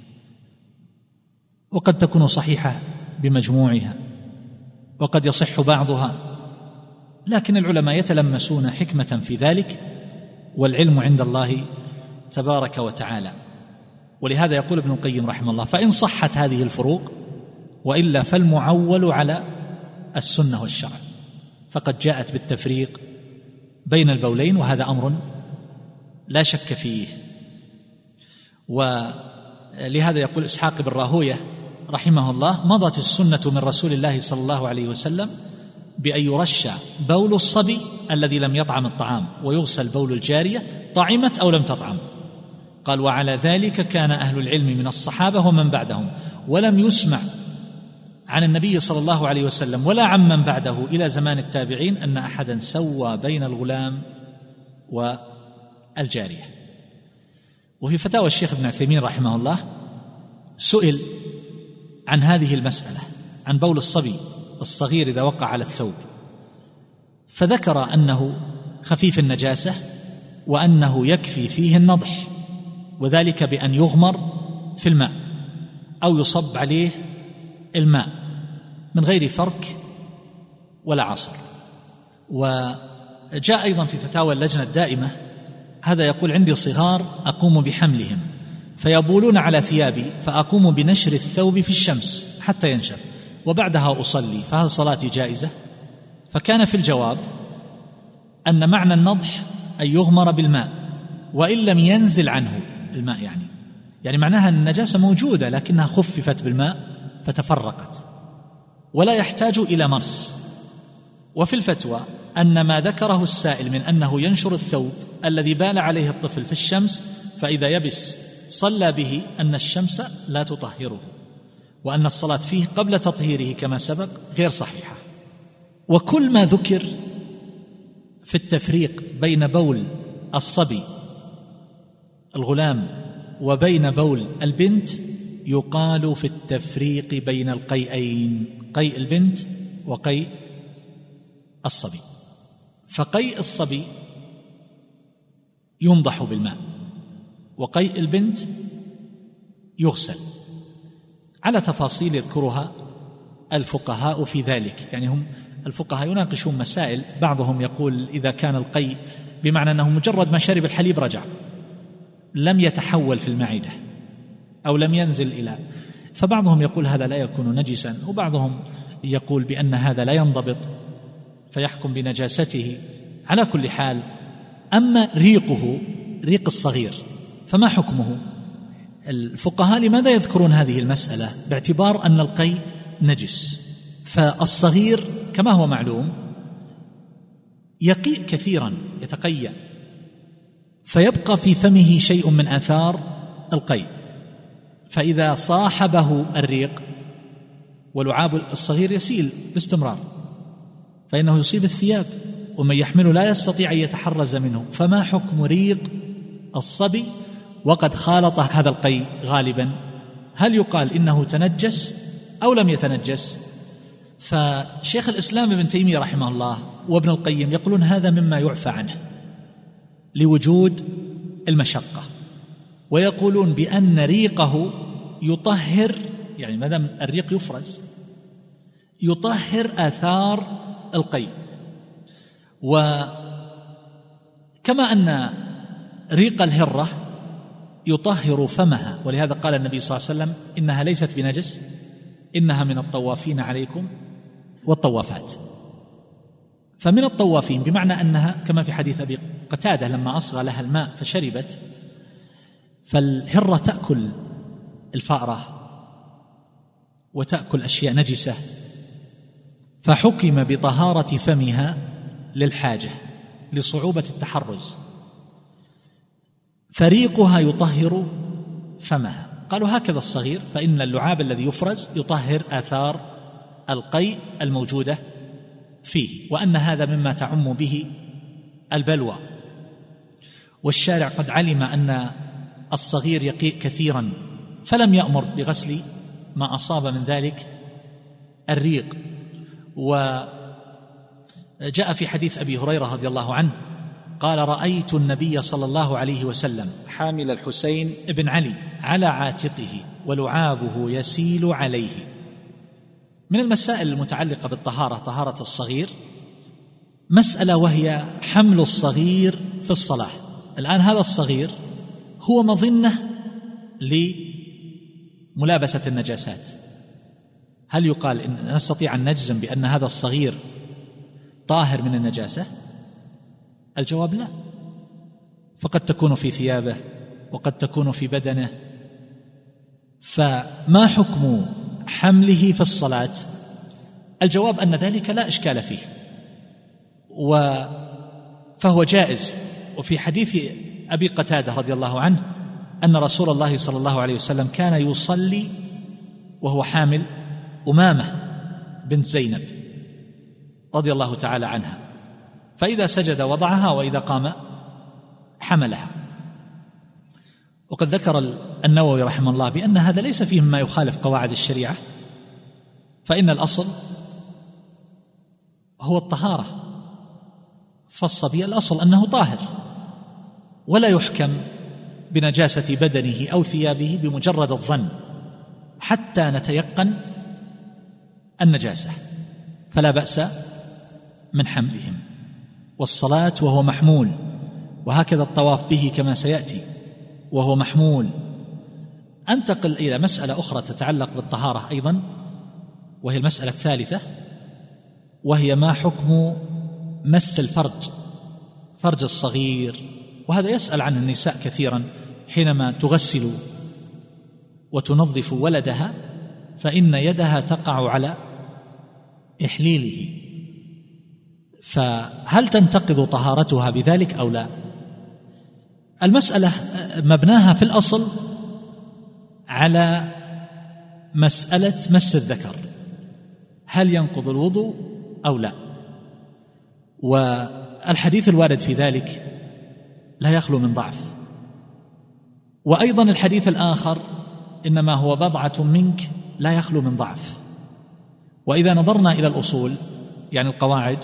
وقد تكون صحيحة بمجموعها، وقد يصح بعضها، لكن العلماء يتلمسون حكمة في ذلك، والعلم عند الله تبارك وتعالى. ولهذا يقول ابن القيم رحمه الله فإن صحت هذه الفروق وإلا فالمعول على السنة والشرع، فقد جاءت بالتفريق بين البولين، وهذا أمر لا شك فيه. ولهذا يقول إسحاق بن راهوية رحمه الله مضت السنة من رسول الله صلى الله عليه وسلم بأن يرش بول الصبي الذي لم يطعم الطعام ويغسل بول الجارية طعمت أو لم تطعم. قال وعلى ذلك كان أهل العلم من الصحابة ومن بعدهم، ولم يسمع عن النبي صلى الله عليه وسلم ولا عمن بعده إلى زمان التابعين أن أحدا سوى بين الغلام والجارية. وفي فتاوى الشيخ ابن عثيمين رحمه الله سئل عن هذه المسألة، عن بول الصبي الصغير إذا وقع على الثوب، فذكر أنه خفيف النجاسة وأنه يكفي فيه النضح، وذلك بأن يغمر في الماء أو يصب عليه الماء من غير فرك ولا عصر. وجاء أيضا في فتاوى اللجنة الدائمة هذا يقول عندي صغار أقوم بحملهم فيبولون على ثيابي فأقوم بنشر الثوب في الشمس حتى ينشف وبعدها أصلي، فهل صلاتي جائزة؟ فكان في الجواب أن معنى النضح أن يغمر بالماء وإن لم ينزل عنه الماء، يعني معناها أن النجاسة موجودة لكنها خففت بالماء فتفرقت ولا يحتاج إلى مرس. وفي الفتوى أن ما ذكره السائل من أنه ينشر الثوب الذي بال عليه الطفل في الشمس فإذا يبس صلى به أن الشمس لا تطهره، وأن الصلاة فيه قبل تطهيره كما سبق غير صحيحة. وكل ما ذكر في التفريق بين بول الصبي الغلام وبين بول البنت يقال في التفريق بين القيئين، قيء البنت وقيء الصبي. فقيء الصبي ينضح بالماء وقيء البنت يغسل، على تفاصيل يذكرها الفقهاء في ذلك. يعني هم الفقهاء يناقشون مسائل، بعضهم يقول إذا كان القيء بمعنى أنه مجرد ما شرب الحليب رجع، لم يتحول في المعدة أو لم ينزل إلى، فبعضهم يقول هذا لا يكون نجسا، وبعضهم يقول بأن هذا لا ينضبط فيحكم بنجاسته. على كل حال، أما ريقه، ريق الصغير، فما حكمه؟ الفقهاء لماذا يذكرون هذه المسألة؟ باعتبار أن القيء نجس، فالصغير كما هو معلوم يقيء كثيرا، يتقيأ، فيبقى في فمه شيء من آثار القيء، فإذا صاحبه الريق، ولعاب الصغير يسيل باستمرار فإنه يصيب الثياب، ومن يحمله لا يستطيع أن يتحرز منه. فما حكم ريق الصبي وقد خالط هذا القيء غالبا؟ هل يقال إنه تنجس أو لم يتنجس؟ فشيخ الإسلام ابن تيمية رحمه الله وابن القيم يقولون هذا مما يعفى عنه لوجود المشقة، ويقولون بأن ريقه يطهر، يعني ما دام الريق يفرز يطهر آثار القيء. وكما أن ريق الهرة يطهر فمها، ولهذا قال النبي صلى الله عليه وسلم إنها ليست بنجس، إنها من الطوافين عليكم والطوافات. فمن الطوافين بمعنى أنها كما في حديث أبي قتادة لما أصغى لها الماء فشربت، فالهرة تأكل الفأرة وتأكل أشياء نجسة، فحكم بطهارة فمها للحاجة لصعوبة التحرز، فريقها يطهر فمها. قالوا هكذا الصغير، فإن اللعاب الذي يفرز يطهر آثار القيء الموجودة فيه، وأن هذا مما تعم به البلوى. والشارع قد علم أن الصغير يقيء كثيرا فلم يأمر بغسل ما أصاب من ذلك الريق. وجاء في حديث أبي هريرة رضي الله عنه قال رأيت النبي صلى الله عليه وسلم حامل الحسين ابن علي على عاتقه ولعابه يسيل عليه. من المسائل المتعلقة بالطهارة، طهارة الصغير، مسألة وهي حمل الصغير في الصلاة. الآن هذا الصغير هو مظنة لملابسة النجاسات، هل يقال إن نستطيع أن نجزم بأن هذا الصغير طاهر من النجاسة؟ الجواب لا، فقد تكون في ثيابه وقد تكون في بدنه. فما حكم حمله في الصلاة؟ الجواب أن ذلك لا إشكال فيه، فهو جائز. وفي حديث أبي قتادة رضي الله عنه أن رسول الله صلى الله عليه وسلم كان يصلي وهو حامل أمامة بنت زينب رضي الله تعالى عنها، فإذا سجد وضعها وإذا قام حملها. وقد ذكر النووي رحمه الله بأن هذا ليس فيه ما يخالف قواعد الشريعة، فإن الأصل هو الطهارة، فالصبي الأصل أنه طاهر، ولا يحكم بنجاسة بدنه أو ثيابه بمجرد الظن حتى نتيقن النجاسة، فلا بأس من حملهم. والصلاة وهو محمول، وهكذا الطواف به كما سيأتي وهو محمول. أنتقل إلى مسألة أخرى تتعلق بالطهارة أيضا، وهي المسألة الثالثة، وهي ما حكم مس الفرج، فرج الصغير. وهذا يسأل عنه النساء كثيرا حينما تغسل وتنظف ولدها، فإن يدها تقع على إحليله، فهل تنتقض طهارتها بذلك أو لا؟ المسألة مبناها في الأصل على مسألة مس الذكر، هل ينقض الوضوء أو لا؟ والحديث الوارد في ذلك لا يخلو من ضعف. وأيضا الحديث الآخر إنما هو بضعة منك لا يخلو من ضعف. وإذا نظرنا إلى الأصول يعني القواعد،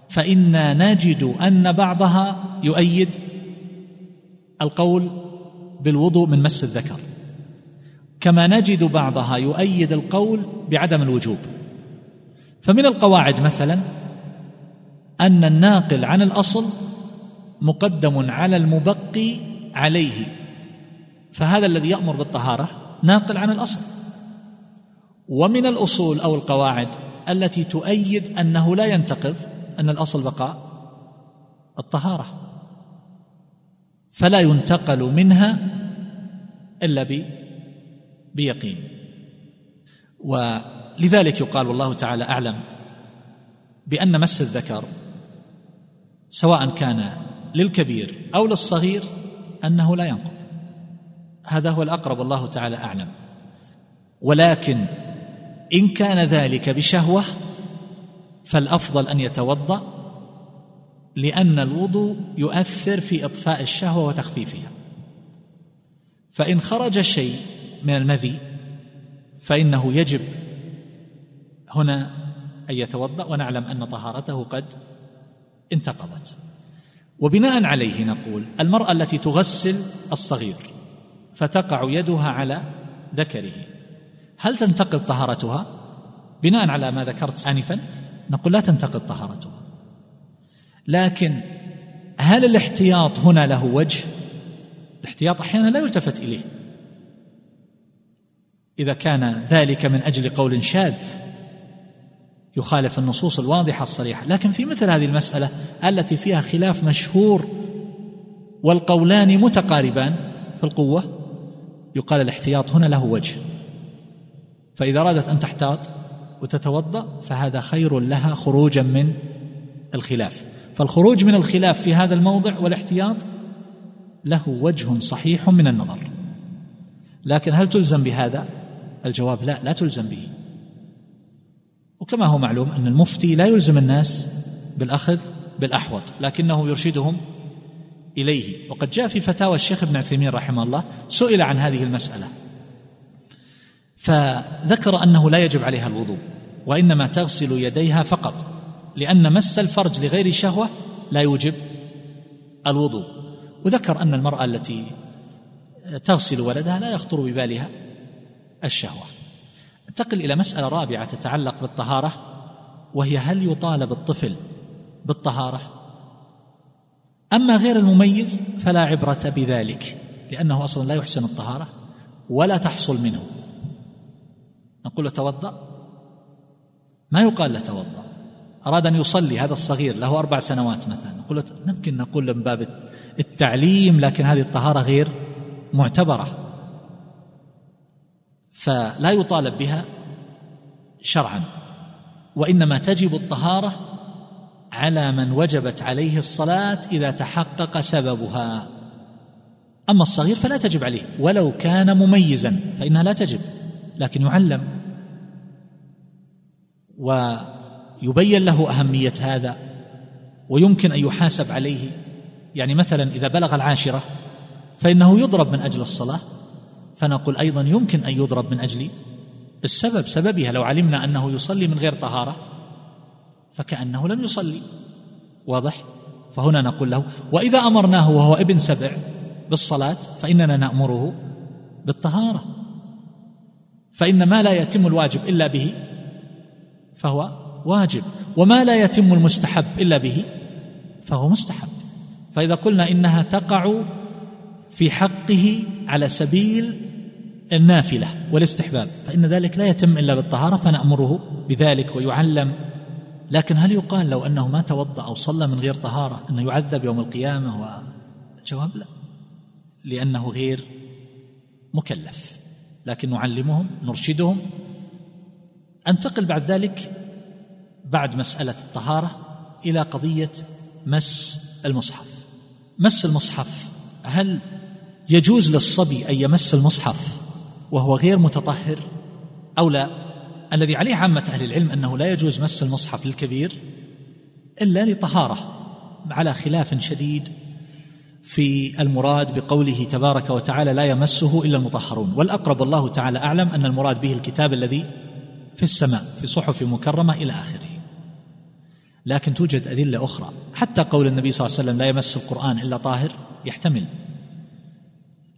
فإنا نجد أن بعضها يؤيد القول بالوضوء من مس الذكر، كما نجد بعضها يؤيد القول بعدم الوجوب. فمن القواعد مثلا أن الناقل عن الأصل مقدم على المبقي عليه، فهذا الذي يأمر بالطهارة ناقل عن الأصل. ومن الأصول أو القواعد التي تؤيد أنه لا ينتقض أن الأصل بقاء الطهارة، فلا ينتقل منها إلا بيقين. ولذلك يقال والله تعالى أعلم بأن مس الذكر سواء كان للكبير أو للصغير أنه لا ينقض، هذا هو الأقرب والله تعالى أعلم. ولكن إن كان ذلك بشهوة فالأفضل أن يتوضأ، لأن الوضوء يؤثر في إطفاء الشهوة وتخفيفها. فإن خرج شيء من المذي فإنه يجب هنا أن يتوضأ، ونعلم أن طهارته قد انتقضت. وبناء عليه نقول المرأة التي تغسل الصغير فتقع يدها على ذكره، هل تنتقض طهارتها؟ بناء على ما ذكرت آنفا نقول لا تنتقض طهارتها، لكن هل الاحتياط هنا له وجه؟ الاحتياط أحيانا لا يلتفت إليه إذا كان ذلك من أجل قول شاذ يخالف النصوص الواضحة الصريحة. لكن في مثل هذه المسألة التي فيها خلاف مشهور والقولان متقاربان في القوة يقال الاحتياط هنا له وجه، فإذا أرادت أن تحتاط وتتوضأ فهذا خير لها خروجا من الخلاف. فالخروج من الخلاف في هذا الموضع والاحتياط له وجه صحيح من النظر. لكن هل تلزم بهذا؟ الجواب لا تلزم به. وكما هو معلوم أن المفتي لا يلزم الناس بالأخذ بالأحوط، لكنه يرشدهم إليه. وقد جاء في فتاوى الشيخ ابن عثيمين رحمه الله سئل عن هذه المسألة فذكر أنه لا يجب عليها الوضوء، وإنما تغسل يديها فقط، لأن مس الفرج لغير شهوة لا يوجب الوضوء. وذكر أن المرأة التي تغسل ولدها لا يخطر ببالها الشهوة. انتقل إلى مسألة رابعة تتعلق بالطهارة، وهي هل يطالب الطفل بالطهارة؟ أما غير المميز فلا عبرة بذلك، لأنه أصلا لا يحسن الطهارة ولا تحصل منه. نقول له توضأ؟ ما يقال له توضأ. أراد أن يصلي هذا الصغير له 4 سنوات مثلا، ممكن نقول من باب التعليم، لكن هذه الطهارة غير معتبرة فلا يطالب بها شرعا، وإنما تجب الطهارة على من وجبت عليه الصلاة إذا تحقق سببها. أما الصغير فلا تجب عليه ولو كان مميزا، فإنها لا تجب، لكن يعلم ويبين له أهمية هذا ويمكن أن يحاسب عليه. يعني مثلا إذا بلغ 10 فإنه يضرب من أجل الصلاة، فنقول أيضا يمكن أن يضرب من أجل سببها. لو علمنا أنه يصلي من غير طهارة فكأنه لم يصلي، واضح؟ فهنا نقول له وإذا أمرناه وهو ابن 7 بالصلاة فإننا نأمره بالطهارة، فإن ما لا يتم الواجب إلا به فهو واجب، وما لا يتم المستحب إلا به فهو مستحب. فإذا قلنا إنها تقع في حقه على سبيل النافلة والاستحباب فإن ذلك لا يتم إلا بالطهارة، فنأمره بذلك ويعلم. لكن هل يقال لو أنه ما توضأ أو صلى من غير طهارة أنه يعذب يوم القيامة؟ والجواب لا، لأنه غير مكلف، لكن نعلمهم نرشدهم. أنتقل بعد ذلك بعد مسألة الطهارة إلى قضية مس المصحف. مس المصحف، هل يجوز للصبي أن يمس المصحف وهو غير متطهر أو لا؟ الذي عليه عامة أهل العلم أنه لا يجوز مس المصحف للكبير إلا لطهارة، على خلاف شديد في المراد بقوله تبارك وتعالى لا يمسه إلا المطهرون. والأقرب الله تعالى أعلم أن المراد به الكتاب الذي في السماء في صحف مكرمة إلى آخره. لكن توجد أدلة أخرى، حتى قول النبي صلى الله عليه وسلم لا يمس القرآن إلا طاهر يحتمل،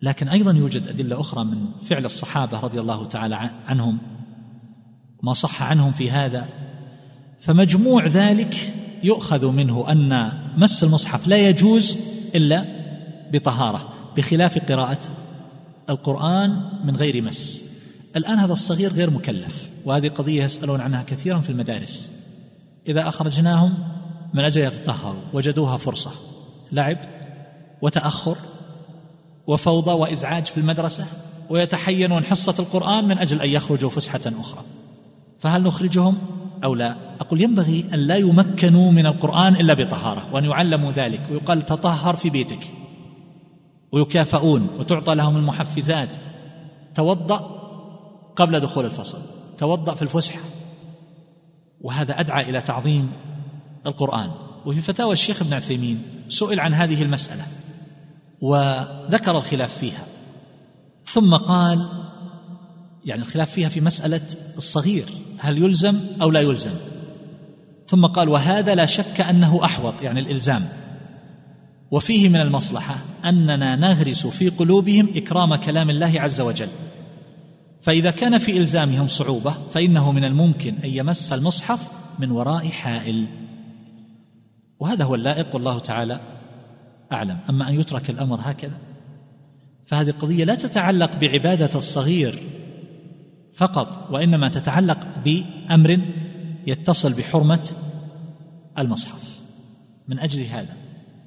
لكن أيضا يوجد أدلة أخرى من فعل الصحابة رضي الله تعالى عنهم ما صح عنهم في هذا، فمجموع ذلك يؤخذ منه أن مس المصحف لا يجوز إلا بطهارة، بخلاف قراءة القرآن من غير مس. الآن هذا الصغير غير مكلف، وهذه قضية يسألون عنها كثيرا في المدارس، إذا أخرجناهم من أجل يتطهروا وجدوها فرصة لعب وتأخر وفوضى وإزعاج في المدرسة، ويتحينون حصة القرآن من أجل أن يخرجوا فسحة أخرى، فهل نخرجهم أو لا؟ أقول ينبغي أن لا يمكنوا من القرآن إلا بطهارة، وأن يعلموا ذلك ويقال تطهر في بيتك، ويكافئون وتعطى لهم المحفزات، توضأ قبل دخول الفصل، توضأ في الفسحة، وهذا أدعى إلى تعظيم القرآن. وفي فتاوى الشيخ ابن عثيمين سئل عن هذه المسألة وذكر الخلاف فيها، ثم قال يعني الخلاف فيها في مسألة الصغير هل يلزم أو لا يلزم، ثم قال وهذا لا شك أنه أحوط، يعني الإلزام، وفيه من المصلحة أننا نغرس في قلوبهم إكرام كلام الله عز وجل، فإذا كان في إلزامهم صعوبة فإنه من الممكن أن يمس المصحف من وراء حائل، وهذا هو اللائق والله تعالى أعلم. أما أن يترك الأمر هكذا فهذه القضية لا تتعلق بعبادة الصغير فقط، وإنما تتعلق بأمر يتصل بحرمة المصحف. من أجل هذا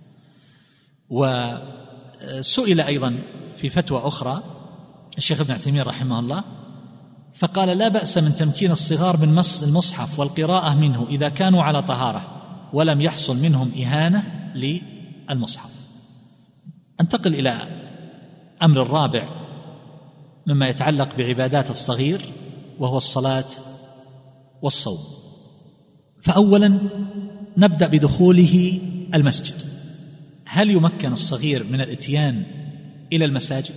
وسئل أيضا في فتوى أخرى الشيخ ابن عثيمين رحمه الله، فقال لا بأس من تمكين الصغار من مس المصحف والقراءة منه إذا كانوا على طهارة ولم يحصل منهم إهانة للمصحف. أنتقل إلى أمر الرابع مما يتعلق بعبادات الصغير، وهو الصلاة والصوم. فأولا نبدأ بدخوله المسجد. هل يمكن الصغير من الإتيان إلى المساجد؟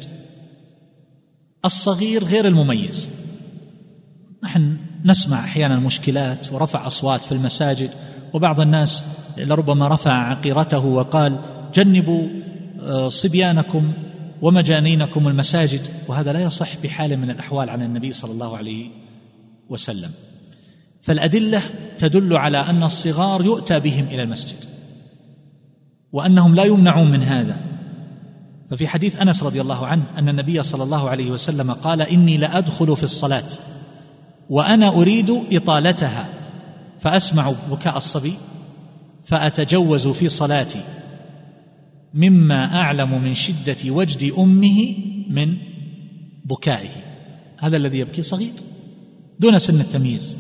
الصغير غير المميز، نحن نسمع أحيانا مشكلات ورفع أصوات في المساجد، وبعض الناس لربما رفع عقيرته وقال جنبوا صبيانكم ومجانينكم المساجد، وهذا لا يصح بحال من الأحوال عن النبي صلى الله عليه وسلم. فالأدلة تدل على أن الصغار يؤتى بهم إلى المسجد وأنهم لا يمنعون من هذا. ففي حديث أنس رضي الله عنه أن النبي صلى الله عليه وسلم قال إني لأدخل في الصلاة وأنا أريد إطالتها فأسمع بكاء الصبي فأتجوز في صلاتي مما أعلم من شدة وجد أمه من بكائه. هذا الذي يبكي صغير دون سن التمييز.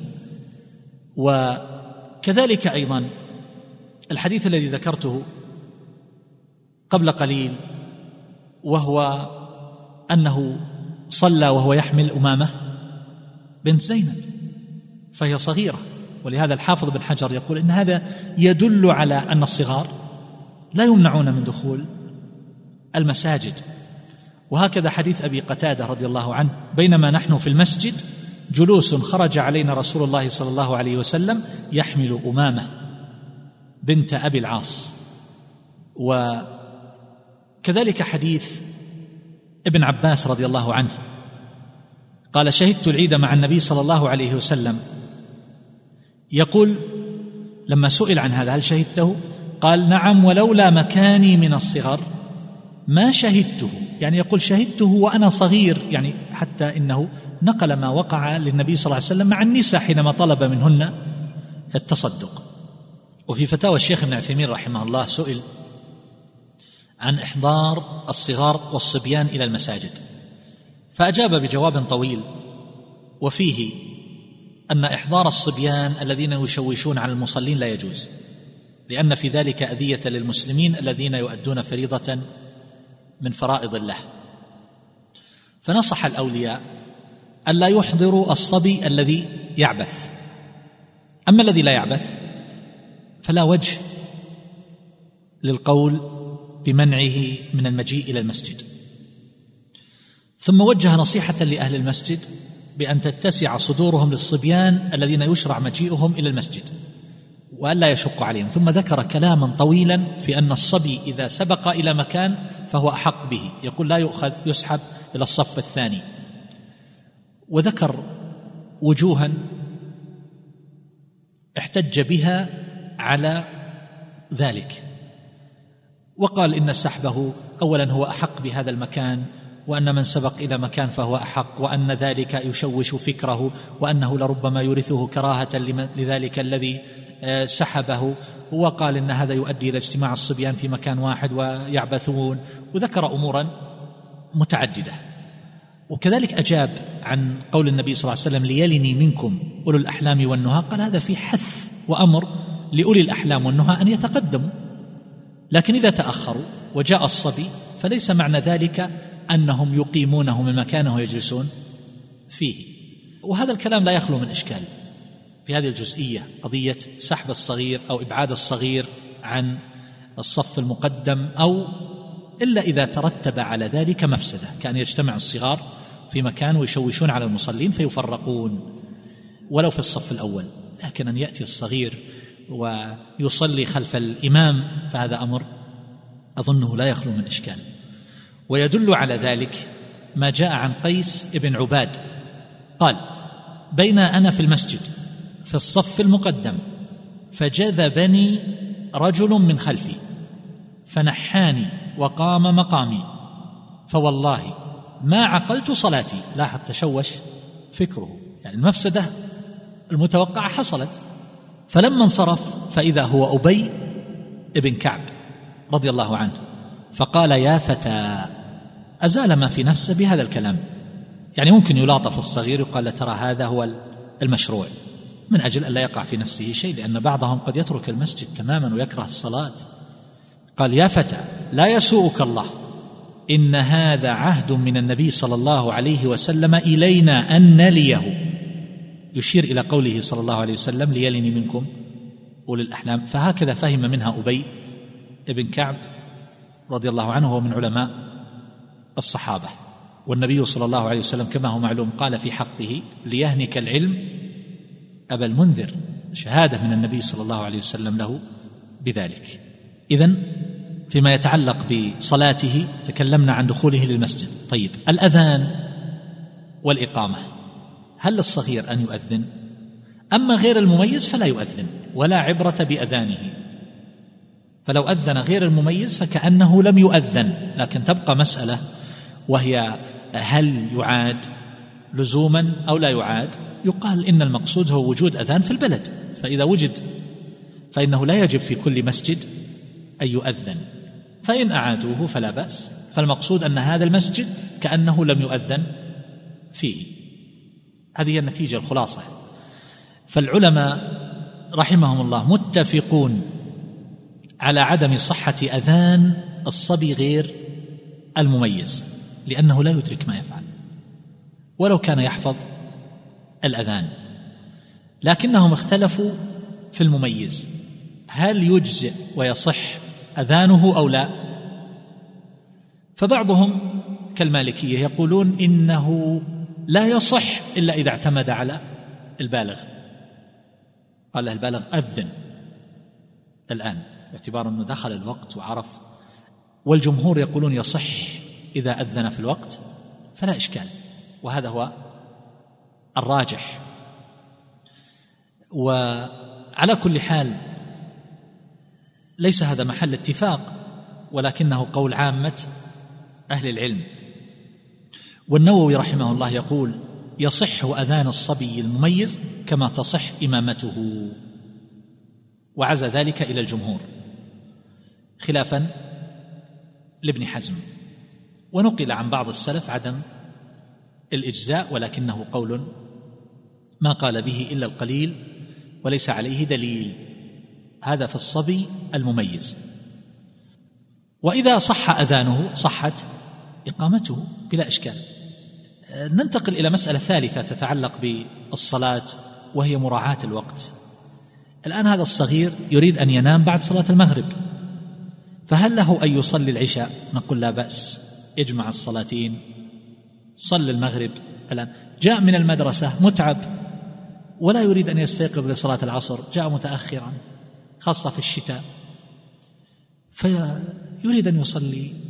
وكذلك أيضا الحديث الذي ذكرته قبل قليل، وهو أنه صلى وهو يحمل أمامة بنت زينب فهي صغيرة، ولهذا الحافظ بن حجر يقول إن هذا يدل على أن الصغار لا يمنعون من دخول المساجد. وهكذا حديث أبي قتادة رضي الله عنه بينما نحن في المسجد جلوس خرج علينا رسول الله صلى الله عليه وسلم يحمل أمامة بنت أبي العاص. وكذلك حديث ابن عباس رضي الله عنه قال شهدت العيد مع النبي صلى الله عليه وسلم، يقول لما سئل عن هذا هل شهدته؟ قال نعم ولولا مكاني من الصغر ما شهدته، يعني يقول شهدته وأنا صغير، يعني حتى إنه نقل ما وقع للنبي صلى الله عليه وسلم مع النساء حينما طلب منهن التصدق. وفي فتاوى الشيخ ابن عثيمين رحمه الله سئل عن إحضار الصغار والصبيان إلى المساجد، فأجاب بجواب طويل وفيه أن إحضار الصبيان الذين يشوشون على المصلين لا يجوز، لأن في ذلك أذية للمسلمين الذين يؤدون فريضة من فرائض الله. فنصح الأولياء ألا يحضروا الصبي الذي يعبث، أما الذي لا يعبث فلا وجه للقول بمنعه من المجيء إلى المسجد. ثم وجه نصيحة لأهل المسجد بأن تتسع صدورهم للصبيان الذين يشرع مجيئهم إلى المسجد وألا يشق عليهم، ثم ذكر كلاما طويلا في أن الصبي إذا سبق إلى مكان فهو أحق به، يقول لا يؤخذ يسحب إلى الصف الثاني. وذكر وجوها احتج بها على ذلك، وقال إن سحبه أولا هو أحق بهذا المكان، وأن من سبق إلى مكان فهو أحق، وأن ذلك يشوش فكره، وأنه لربما يورثه كراهة لذلك الذي سحبه، وقال إن هذا يؤدي إلى اجتماع الصبيان في مكان واحد ويعبثون، وذكر أمورا متعددة. وكذلك أجاب عن قول النبي صلى الله عليه وسلم ليلني منكم أولو الأحلام والنهى، قال هذا في حث وأمر لأولي الأحلام والنهى أن يتقدموا، لكن إذا تأخروا وجاء الصبي فليس معنى ذلك أنهم يقيمونه من مكانه ويجلسون فيه. وهذا الكلام لا يخلو من إشكال في هذه الجزئية، قضية سحب الصغير أو إبعاد الصغير عن الصف المقدم، أو إلا إذا ترتب على ذلك مفسدة، كأن يجتمع الصغار في مكان ويشوشون على المصلين فيفرقون ولو في الصف الأول. لكن أن يأتي الصغير ويصلي خلف الإمام فهذا أمر أظنه لا يخلو من إشكال. ويدل على ذلك ما جاء عن قيس بن عباد قال بين أنا في المسجد في الصف المقدم فجذبني رجل من خلفي فنحاني وقام مقامي فوالله ما عقلت صلاتي. لاحظ تشوش فكره، يعني المفسدة المتوقعة حصلت. فلما انصرف فإذا هو أبي بن كعب رضي الله عنه، فقال يا فتى، أزال ما في نفسه بهذا الكلام. يعني ممكن يلاطف الصغير يقال ترى هذا هو المشروع من أجل أن لا يقع في نفسه شيء، لأن بعضهم قد يترك المسجد تماما ويكره الصلاة. قال يا فتى لا يسوءك الله، إن هذا عهد من النبي صلى الله عليه وسلم إلينا أن نليه، يشير إلى قوله صلى الله عليه وسلم ليلني منكم أولي الأحلام. فهكذا فهم منها أبي بن كعب رضي الله عنه، هو من علماء الصحابة. والنبي صلى الله عليه وسلم كما هو معلوم قال في حقه ليهنك العلم أبا المنذر، شهادة من النبي صلى الله عليه وسلم له بذلك. إذن فيما يتعلق بصلاته تكلمنا عن دخوله للمسجد. طيب الأذان والإقامة، هل للصغير أن يؤذن؟ أما غير المميز فلا يؤذن ولا عبرة بأذانه، فلو أذن غير المميز فكأنه لم يؤذن. لكن تبقى مسألة وهي هل يعاد لزوما أو لا يعاد؟ يقال إن المقصود هو وجود أذان في البلد، فإذا وجد فإنه لا يجب في كل مسجد أن يؤذن، فإن أعادوه فلا بأس. فالمقصود أن هذا المسجد كأنه لم يؤذن فيه. هذه النتيجة الخلاصة. فالعلماء رحمهم الله متفقون على عدم صحة أذان الصبي غير المميز، لأنه لا يدرك ما يفعل ولو كان يحفظ الأذان. لكنهم اختلفوا في المميز، هل يجزئ ويصح أذانه أو لا؟ فبعضهم كالمالكية يقولون إنه لا يصح إلا إذا اعتمد على البالغ، قال له البالغ أذن الآن باعتبار أنه دخل الوقت وعرف. والجمهور يقولون يصح إذا أذن في الوقت فلا إشكال، وهذا هو الراجح. وعلى كل حال ليس هذا محل اتفاق، ولكنه قول عامة أهل العلم. والنووي رحمه الله يقول يصح أذان الصبي المميز كما تصح إمامته، وعزى ذلك إلى الجمهور خلافا لابن حزم. ونقل عن بعض السلف عدم الإجزاء، ولكنه قول ما قال به إلا القليل وليس عليه دليل. هذا في الصبي المميز. وإذا صح أذانه صحت إقامته بلا إشكال. ننتقل إلى مسألة ثالثة تتعلق بالصلاة، وهي مراعاة الوقت. الآن هذا الصغير يريد أن ينام بعد صلاة المغرب، فهل له أن يصلي العشاء؟ نقول لا بأس، يجمع الصلاتين، صلى المغرب. الآن جاء من المدرسة متعب ولا يريد أن يستيقظ لصلاة العصر، جاء متأخرا خاصة في الشتاء، فيريد أن يصلي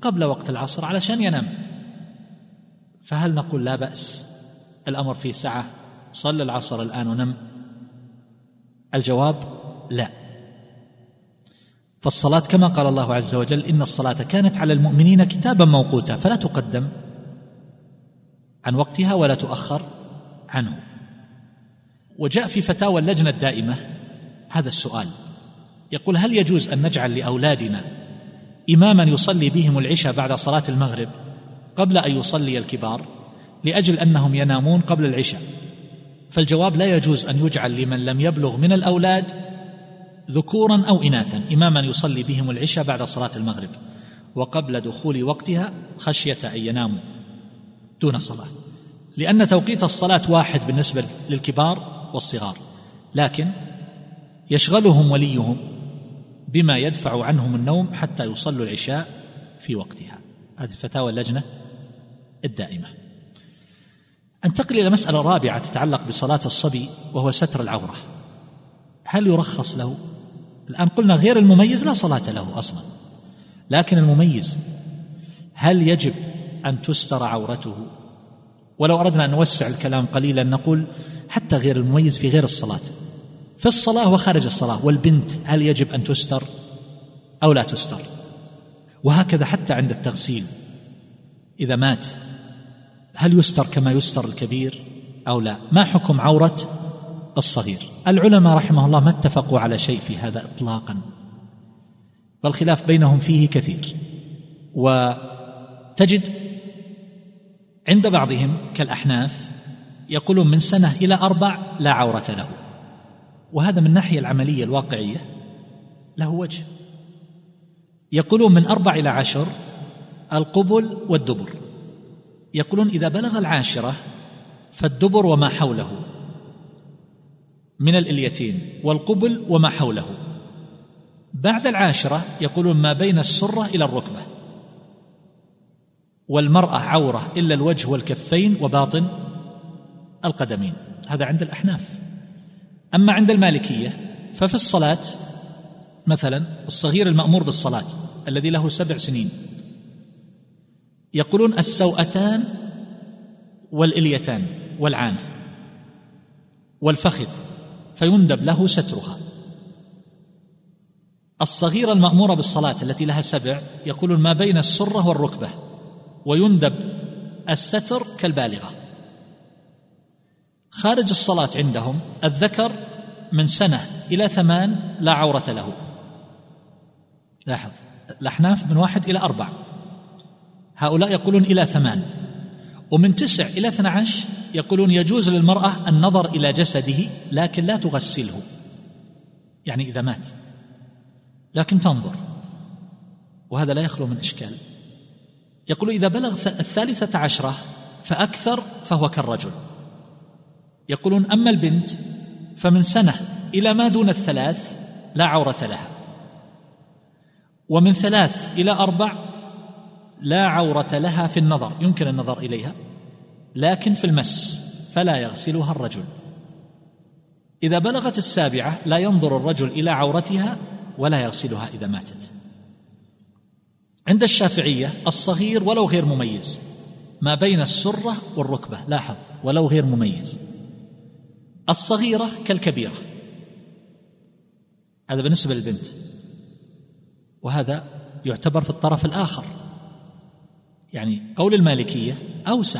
قبل وقت العصر علشان ينام، فهل نقول لا بأس، الأمر فيه سعة، صلى العصر الآن ونم؟ الجواب لا. فالصلاة كما قال الله عز وجل: إن الصلاة كانت على المؤمنين كتابا موقوتا، فلا تقدم عن وقتها ولا تؤخر عنه. وجاء في فتاوى اللجنة الدائمة هذا السؤال، يقول: هل يجوز أن نجعل لأولادنا إماما يصلي بهم العشاء بعد صلاة المغرب قبل أن يصلي الكبار لأجل أنهم ينامون قبل العشاء؟ فالجواب: لا يجوز أن يجعل لمن لم يبلغ من الأولاد ذكورا أو إناثا إماما يصلي بهم العشاء بعد صلاة المغرب وقبل دخول وقتها خشية أن يناموا دون صلاة، لأن توقيت الصلاة واحد بالنسبة للكبار والصغار، لكن يشغلهم وليهم بما يدفع عنهم النوم حتى يصلوا العشاء في وقتها. هذه فتاوى اللجنة الدائمة. أنتقل إلى مسألة رابعة تتعلق بصلاة الصبي، وهو ستر العورة. هل يرخص له؟ الآن قلنا غير المميز لا صلاة له أصلا، لكن المميز هل يجب أن تستر عورته؟ ولو أردنا أن نوسع الكلام قليلا نقول حتى غير المميز في غير الصلاة، في الصلاة وخارج الصلاة. والبنت هل يجب أن تستر أو لا تستر؟ وهكذا حتى عند التغسيل، إذا مات هل يستر كما يستر الكبير أو لا؟ ما حكم عورة الصغير؟ العلماء رحمه الله ما اتفقوا على شيء في هذا إطلاقا، والخلاف بينهم فيه كثير. وتجد عند بعضهم كالأحناف يقولون من 1 إلى 4 لا عورة له، وهذا من الناحية العملية الواقعية له وجه. يقولون من 4 إلى 10 القبل والدبر، يقولون إذا بلغ 10 فالدبر وما حوله من الإليتين والقبل وما حوله. بعد 10 يقولون ما بين السرة إلى الركبة، والمرأة عورة إلا الوجه والكفين وباطن القدمين. هذا عند الأحناف. أما عند المالكية ففي الصلاة مثلا الصغير المأمور بالصلاة الذي له 7 سنين يقولون السوأتان والإليتان والعانة والفخذ، فيندب له سترها. الصغيرة المأمورة بالصلاة التي لها 7 يقولون ما بين السرة والركبة، ويندب الستر كالبالغة. خارج الصلاة عندهم الذكر من 1 إلى 8 لا عورة له. لاحظ، الأحناف من 1 إلى 4، هؤلاء يقولون إلى 8، ومن 9 إلى 12 يقولون يجوز للمرأة النظر إلى جسده لكن لا تغسله، يعني إذا مات لكن تنظر، وهذا لا يخلو من إشكال. يقول إذا بلغ 13 فأكثر فهو كالرجل. يقولون أما البنت فمن 1 إلى ما دون 3 لا عورة لها، ومن 3 إلى 4 لا عورة لها في النظر، يمكن النظر إليها لكن في المس فلا يغسلها الرجل. إذا بلغت 7 لا ينظر الرجل إلى عورتها ولا يغسلها إذا ماتت. عند الشافعية الصغير ولو غير مميز ما بين السرة والركبة، لاحظ ولو غير مميز، الصغيرة كالكبيرة، هذا بالنسبة للبنت، وهذا يعتبر في الطرف الآخر، يعني قول المالكية أوسع.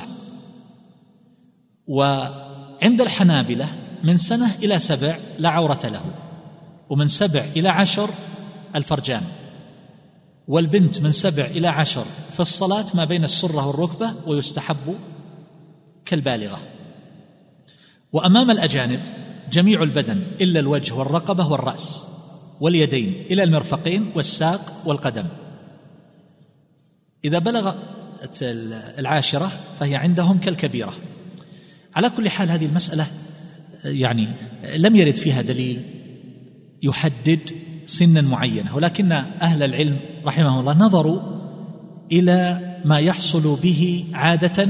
وعند الحنابلة من 1 إلى 7 لا عورة له، ومن 7 إلى 10 الفرجان، والبنت من 7 إلى 10 في الصلاة ما بين السرة والركبة، ويستحب كالبالغة. وأمام الأجانب جميع البدن إلا الوجه والرقبة والرأس واليدين إلى المرفقين والساق والقدم. إذا بلغ 10 فهي عندهم كالكبيرة. على كل حال هذه المسألة يعني لم يرد فيها دليل يحدد سنا معينة، ولكن أهل العلم رحمه الله نظروا إلى ما يحصل به عادة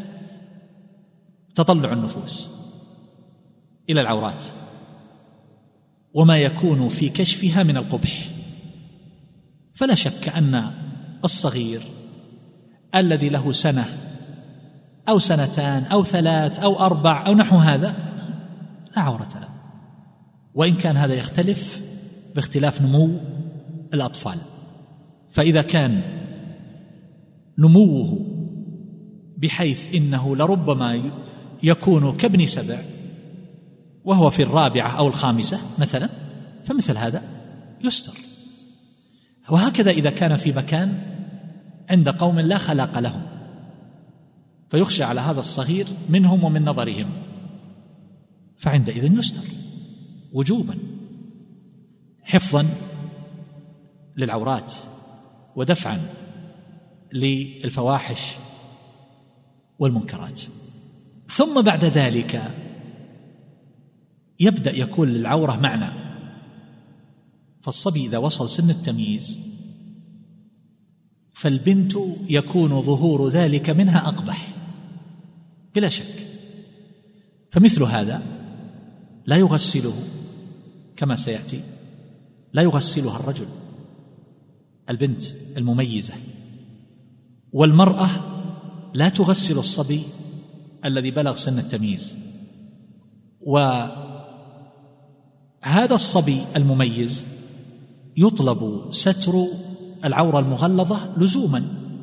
تطلع النفوس إلى العورات، وما يكون في كشفها من القبح. فلا شك أن الصغير الذي له سنة أو سنتان أو 3 أو 4 أو نحو هذا لا عورة له، وإن كان هذا يختلف باختلاف نمو الأطفال. فإذا كان نموه بحيث إنه لربما يكون كابن 7 وهو في 4 أو 5 مثلا، فمثل هذا يستر. وهكذا إذا كان في مكان عند قوم لا خلاق لهم فيخشى على هذا الصغير منهم ومن نظرهم، فعندئذ يستر وجوبا حفظا للعورات ودفعا للفواحش والمنكرات. ثم بعد ذلك يبدأ يكون للعورة معنى. فالصبي إذا وصل سن التمييز فالبنت يكون ظهور ذلك منها أقبح بلا شك. فمثل هذا لا يغسله كما سيأتي، لا يغسلها الرجل، البنت المميزة، والمرأة لا تغسل الصبي الذي بلغ سن التمييز. وهذا الصبي المميز يطلب ستر العورة المغلظة لزوما،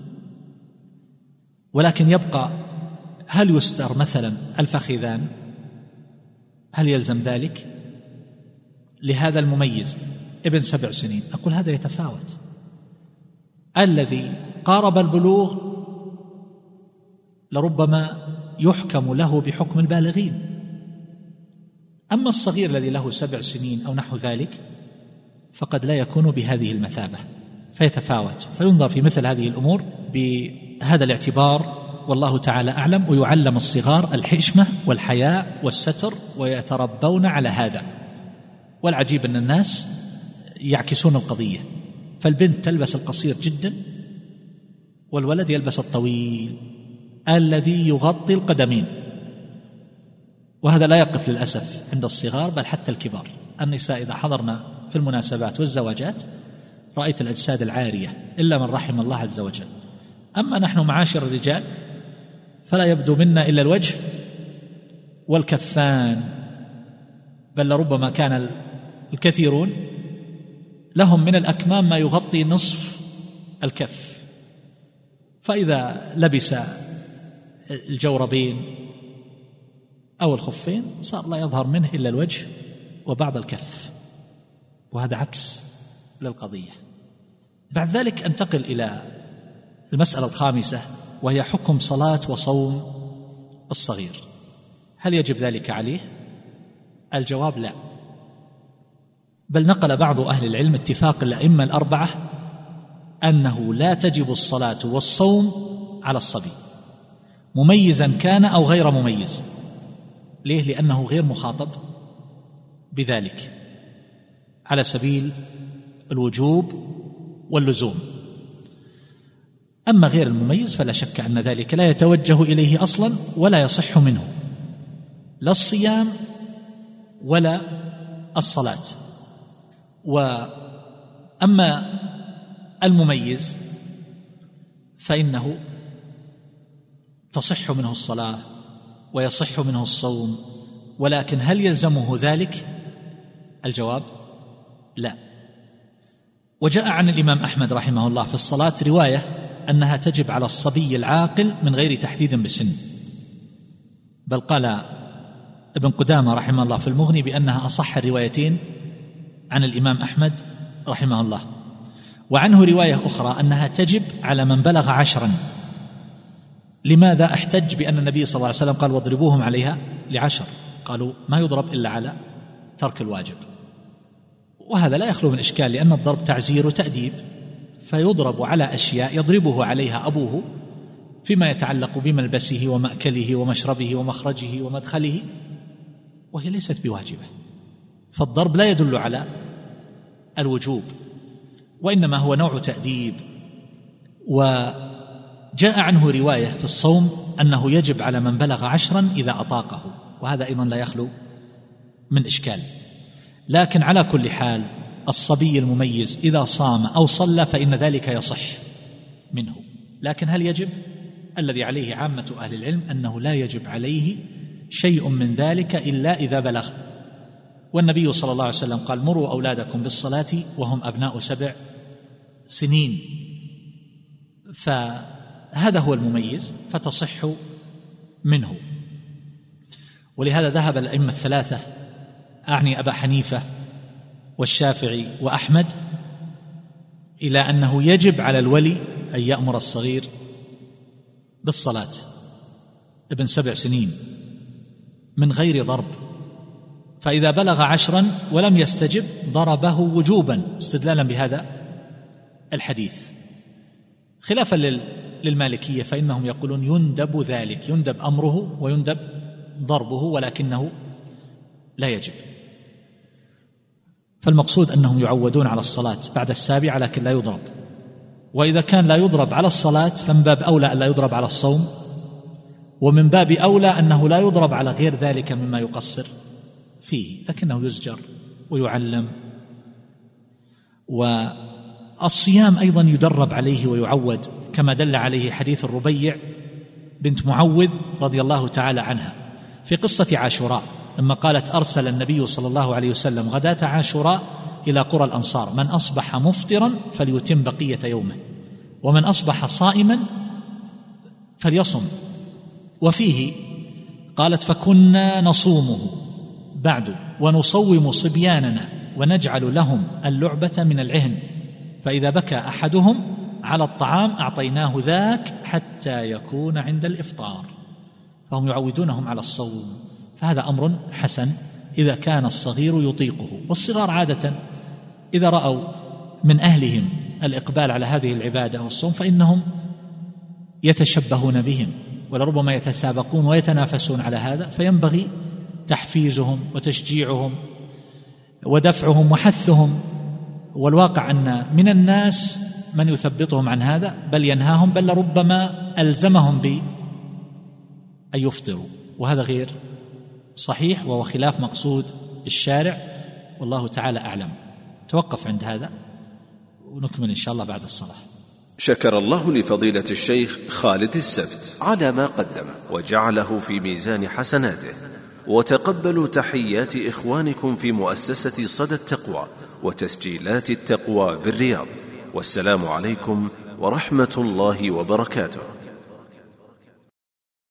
ولكن يبقى هل يستر مثلا الفخذان؟ هل يلزم ذلك لهذا المميز ابن 7 سنين؟ أقول هذا يتفاوت. الذي قارب البلوغ لربما يحكم له بحكم البالغين، أما الصغير الذي له 7 سنين أو نحو ذلك فقد لا يكون بهذه المثابة، فيتفاوت. فينظر في مثل هذه الأمور بهذا الاعتبار، والله تعالى أعلم. ويعلم الصغار الحشمة والحياء والستر ويتربون على هذا. والعجيب أن الناس يعكسون القضية، فالبنت تلبس القصير جدا والولد يلبس الطويل الذي يغطي القدمين، وهذا لا يقف للأسف عند الصغار بل حتى الكبار. النساء إذا حضرنا في المناسبات والزواجات رأيت الأجساد العارية إلا من رحم الله عز وجل. أما نحن معاشر الرجال فلا يبدو منا إلا الوجه والكفان، بل لربما كان الكثيرون لهم من الأكمام ما يغطي نصف الكف، فإذا لبس الجوربين أو الخفين صار لا يظهر منه إلا الوجه وبعض الكف، وهذا عكس للقضية. بعد ذلك أنتقل إلى المسألة الخامسة، وهي حكم صلاة وصوم الصغير. هل يجب ذلك عليه؟ الجواب لا، بل نقل بعض أهل العلم اتفاق الأئمة الأربعة أنه لا تجب الصلاة والصوم على الصبي مميزا كان أو غير مميز. ليه؟ لأنه غير مخاطب بذلك على سبيل الوجوب واللزوم. أما غير المميز فلا شك أن ذلك لا يتوجه إليه أصلا ولا يصح منه لا الصيام ولا الصلاة. وأما المميز فإنه تصح منه الصلاة ويصح منه الصوم، ولكن هل يلزمه ذلك؟ الجواب لا. وجاء عن الإمام أحمد رحمه الله في الصلاة رواية أنها تجب على الصبي العاقل من غير تحديد بسن، بل قال ابن قدامة رحمه الله في المغني بأنها أصح الروايتين عن الإمام أحمد رحمه الله. وعنه رواية أخرى أنها تجب على من بلغ 10. لماذا؟ احتج بأن النبي صلى الله عليه وسلم قال واضربوهم عليها ل10، قالوا ما يضرب إلا على ترك الواجب، وهذا لا يخلو من إشكال، لأن الضرب تعزير وتأديب، فيضرب على أشياء يضربه عليها أبوه فيما يتعلق بملبسه ومأكله ومشربه ومخرجه ومدخله، وهي ليست بواجبة. فالضرب لا يدل على الوجوب، وإنما هو نوع تأديب. وجاء عنه رواية في الصوم أنه يجب على من بلغ 10 إذا أطاقه، وهذا أيضا لا يخلو من إشكال. لكن على كل حال الصبي المميز إذا صام أو صلى فإن ذلك يصح منه، لكن هل يجب؟ الذي عليه عامة أهل العلم أنه لا يجب عليه شيء من ذلك إلا إذا بلغ. والنبي صلى الله عليه وسلم قال: مروا أولادكم بالصلاة وهم أبناء 7 سنين. فهذا هو المميز، فتصح منه. ولهذا ذهب الأئمة الثلاثة، أعني أبا حنيفة والشافعي وأحمد، إلى أنه يجب على الولي أن يأمر الصغير بالصلاة ابن 7 سنين من غير ضرب، فإذا بلغ 10 ولم يستجب ضربه وجوبا استدلالا بهذا الحديث، خلافا للمالكية فإنهم يقولون يندب ذلك، يندب أمره ويندب ضربه ولكنه لا يجب. فالمقصود أنهم يعودون على الصلاة بعد 7 لكن لا يضرب، وإذا كان لا يضرب على الصلاة فمن باب أولى أن لا يضرب على الصوم، ومن باب أولى أنه لا يضرب على غير ذلك مما يقصر فيه، لكنه يزجر ويعلم. والصيام أيضا يدرب عليه ويعود، كما دل عليه حديث الربيع بنت معوذ رضي الله تعالى عنها في قصة عاشوراء، لما قالت: أرسل النبي صلى الله عليه وسلم غداة عاشوراء إلى قرى الأنصار: من أصبح مفطرا فليتم بقية يومه، ومن أصبح صائما فليصم. وفيه قالت: فكنا نصومه بعد ونصوم صبياننا ونجعل لهم اللعبة من العهن، فإذا بكى أحدهم على الطعام أعطيناه ذاك حتى يكون عند الإفطار. فهم يعودونهم على الصوم، فهذا أمر حسن إذا كان الصغير يطيقه. والصغار عادة إذا رأوا من أهلهم الإقبال على هذه العبادة والصوم فإنهم يتشبهون بهم، ولربما يتسابقون ويتنافسون على هذا، فينبغي تحفيزهم وتشجيعهم ودفعهم وحثهم. والواقع أن من الناس من يثبطهم عن هذا بل ينهاهم، بل ربما ألزمهم بأن يفطروا، وهذا غير صحيح وهو خلاف مقصود الشارع، والله تعالى أعلم. توقف عند هذا ونكمل إن شاء الله بعد الصلاة. شكر الله لفضيلة الشيخ خالد السبت على ما قدم وجعله في ميزان حسناته، وتقبلوا تحيات إخوانكم في مؤسسة صدى التقوى وتسجيلات التقوى بالرياض، والسلام عليكم ورحمة الله وبركاته.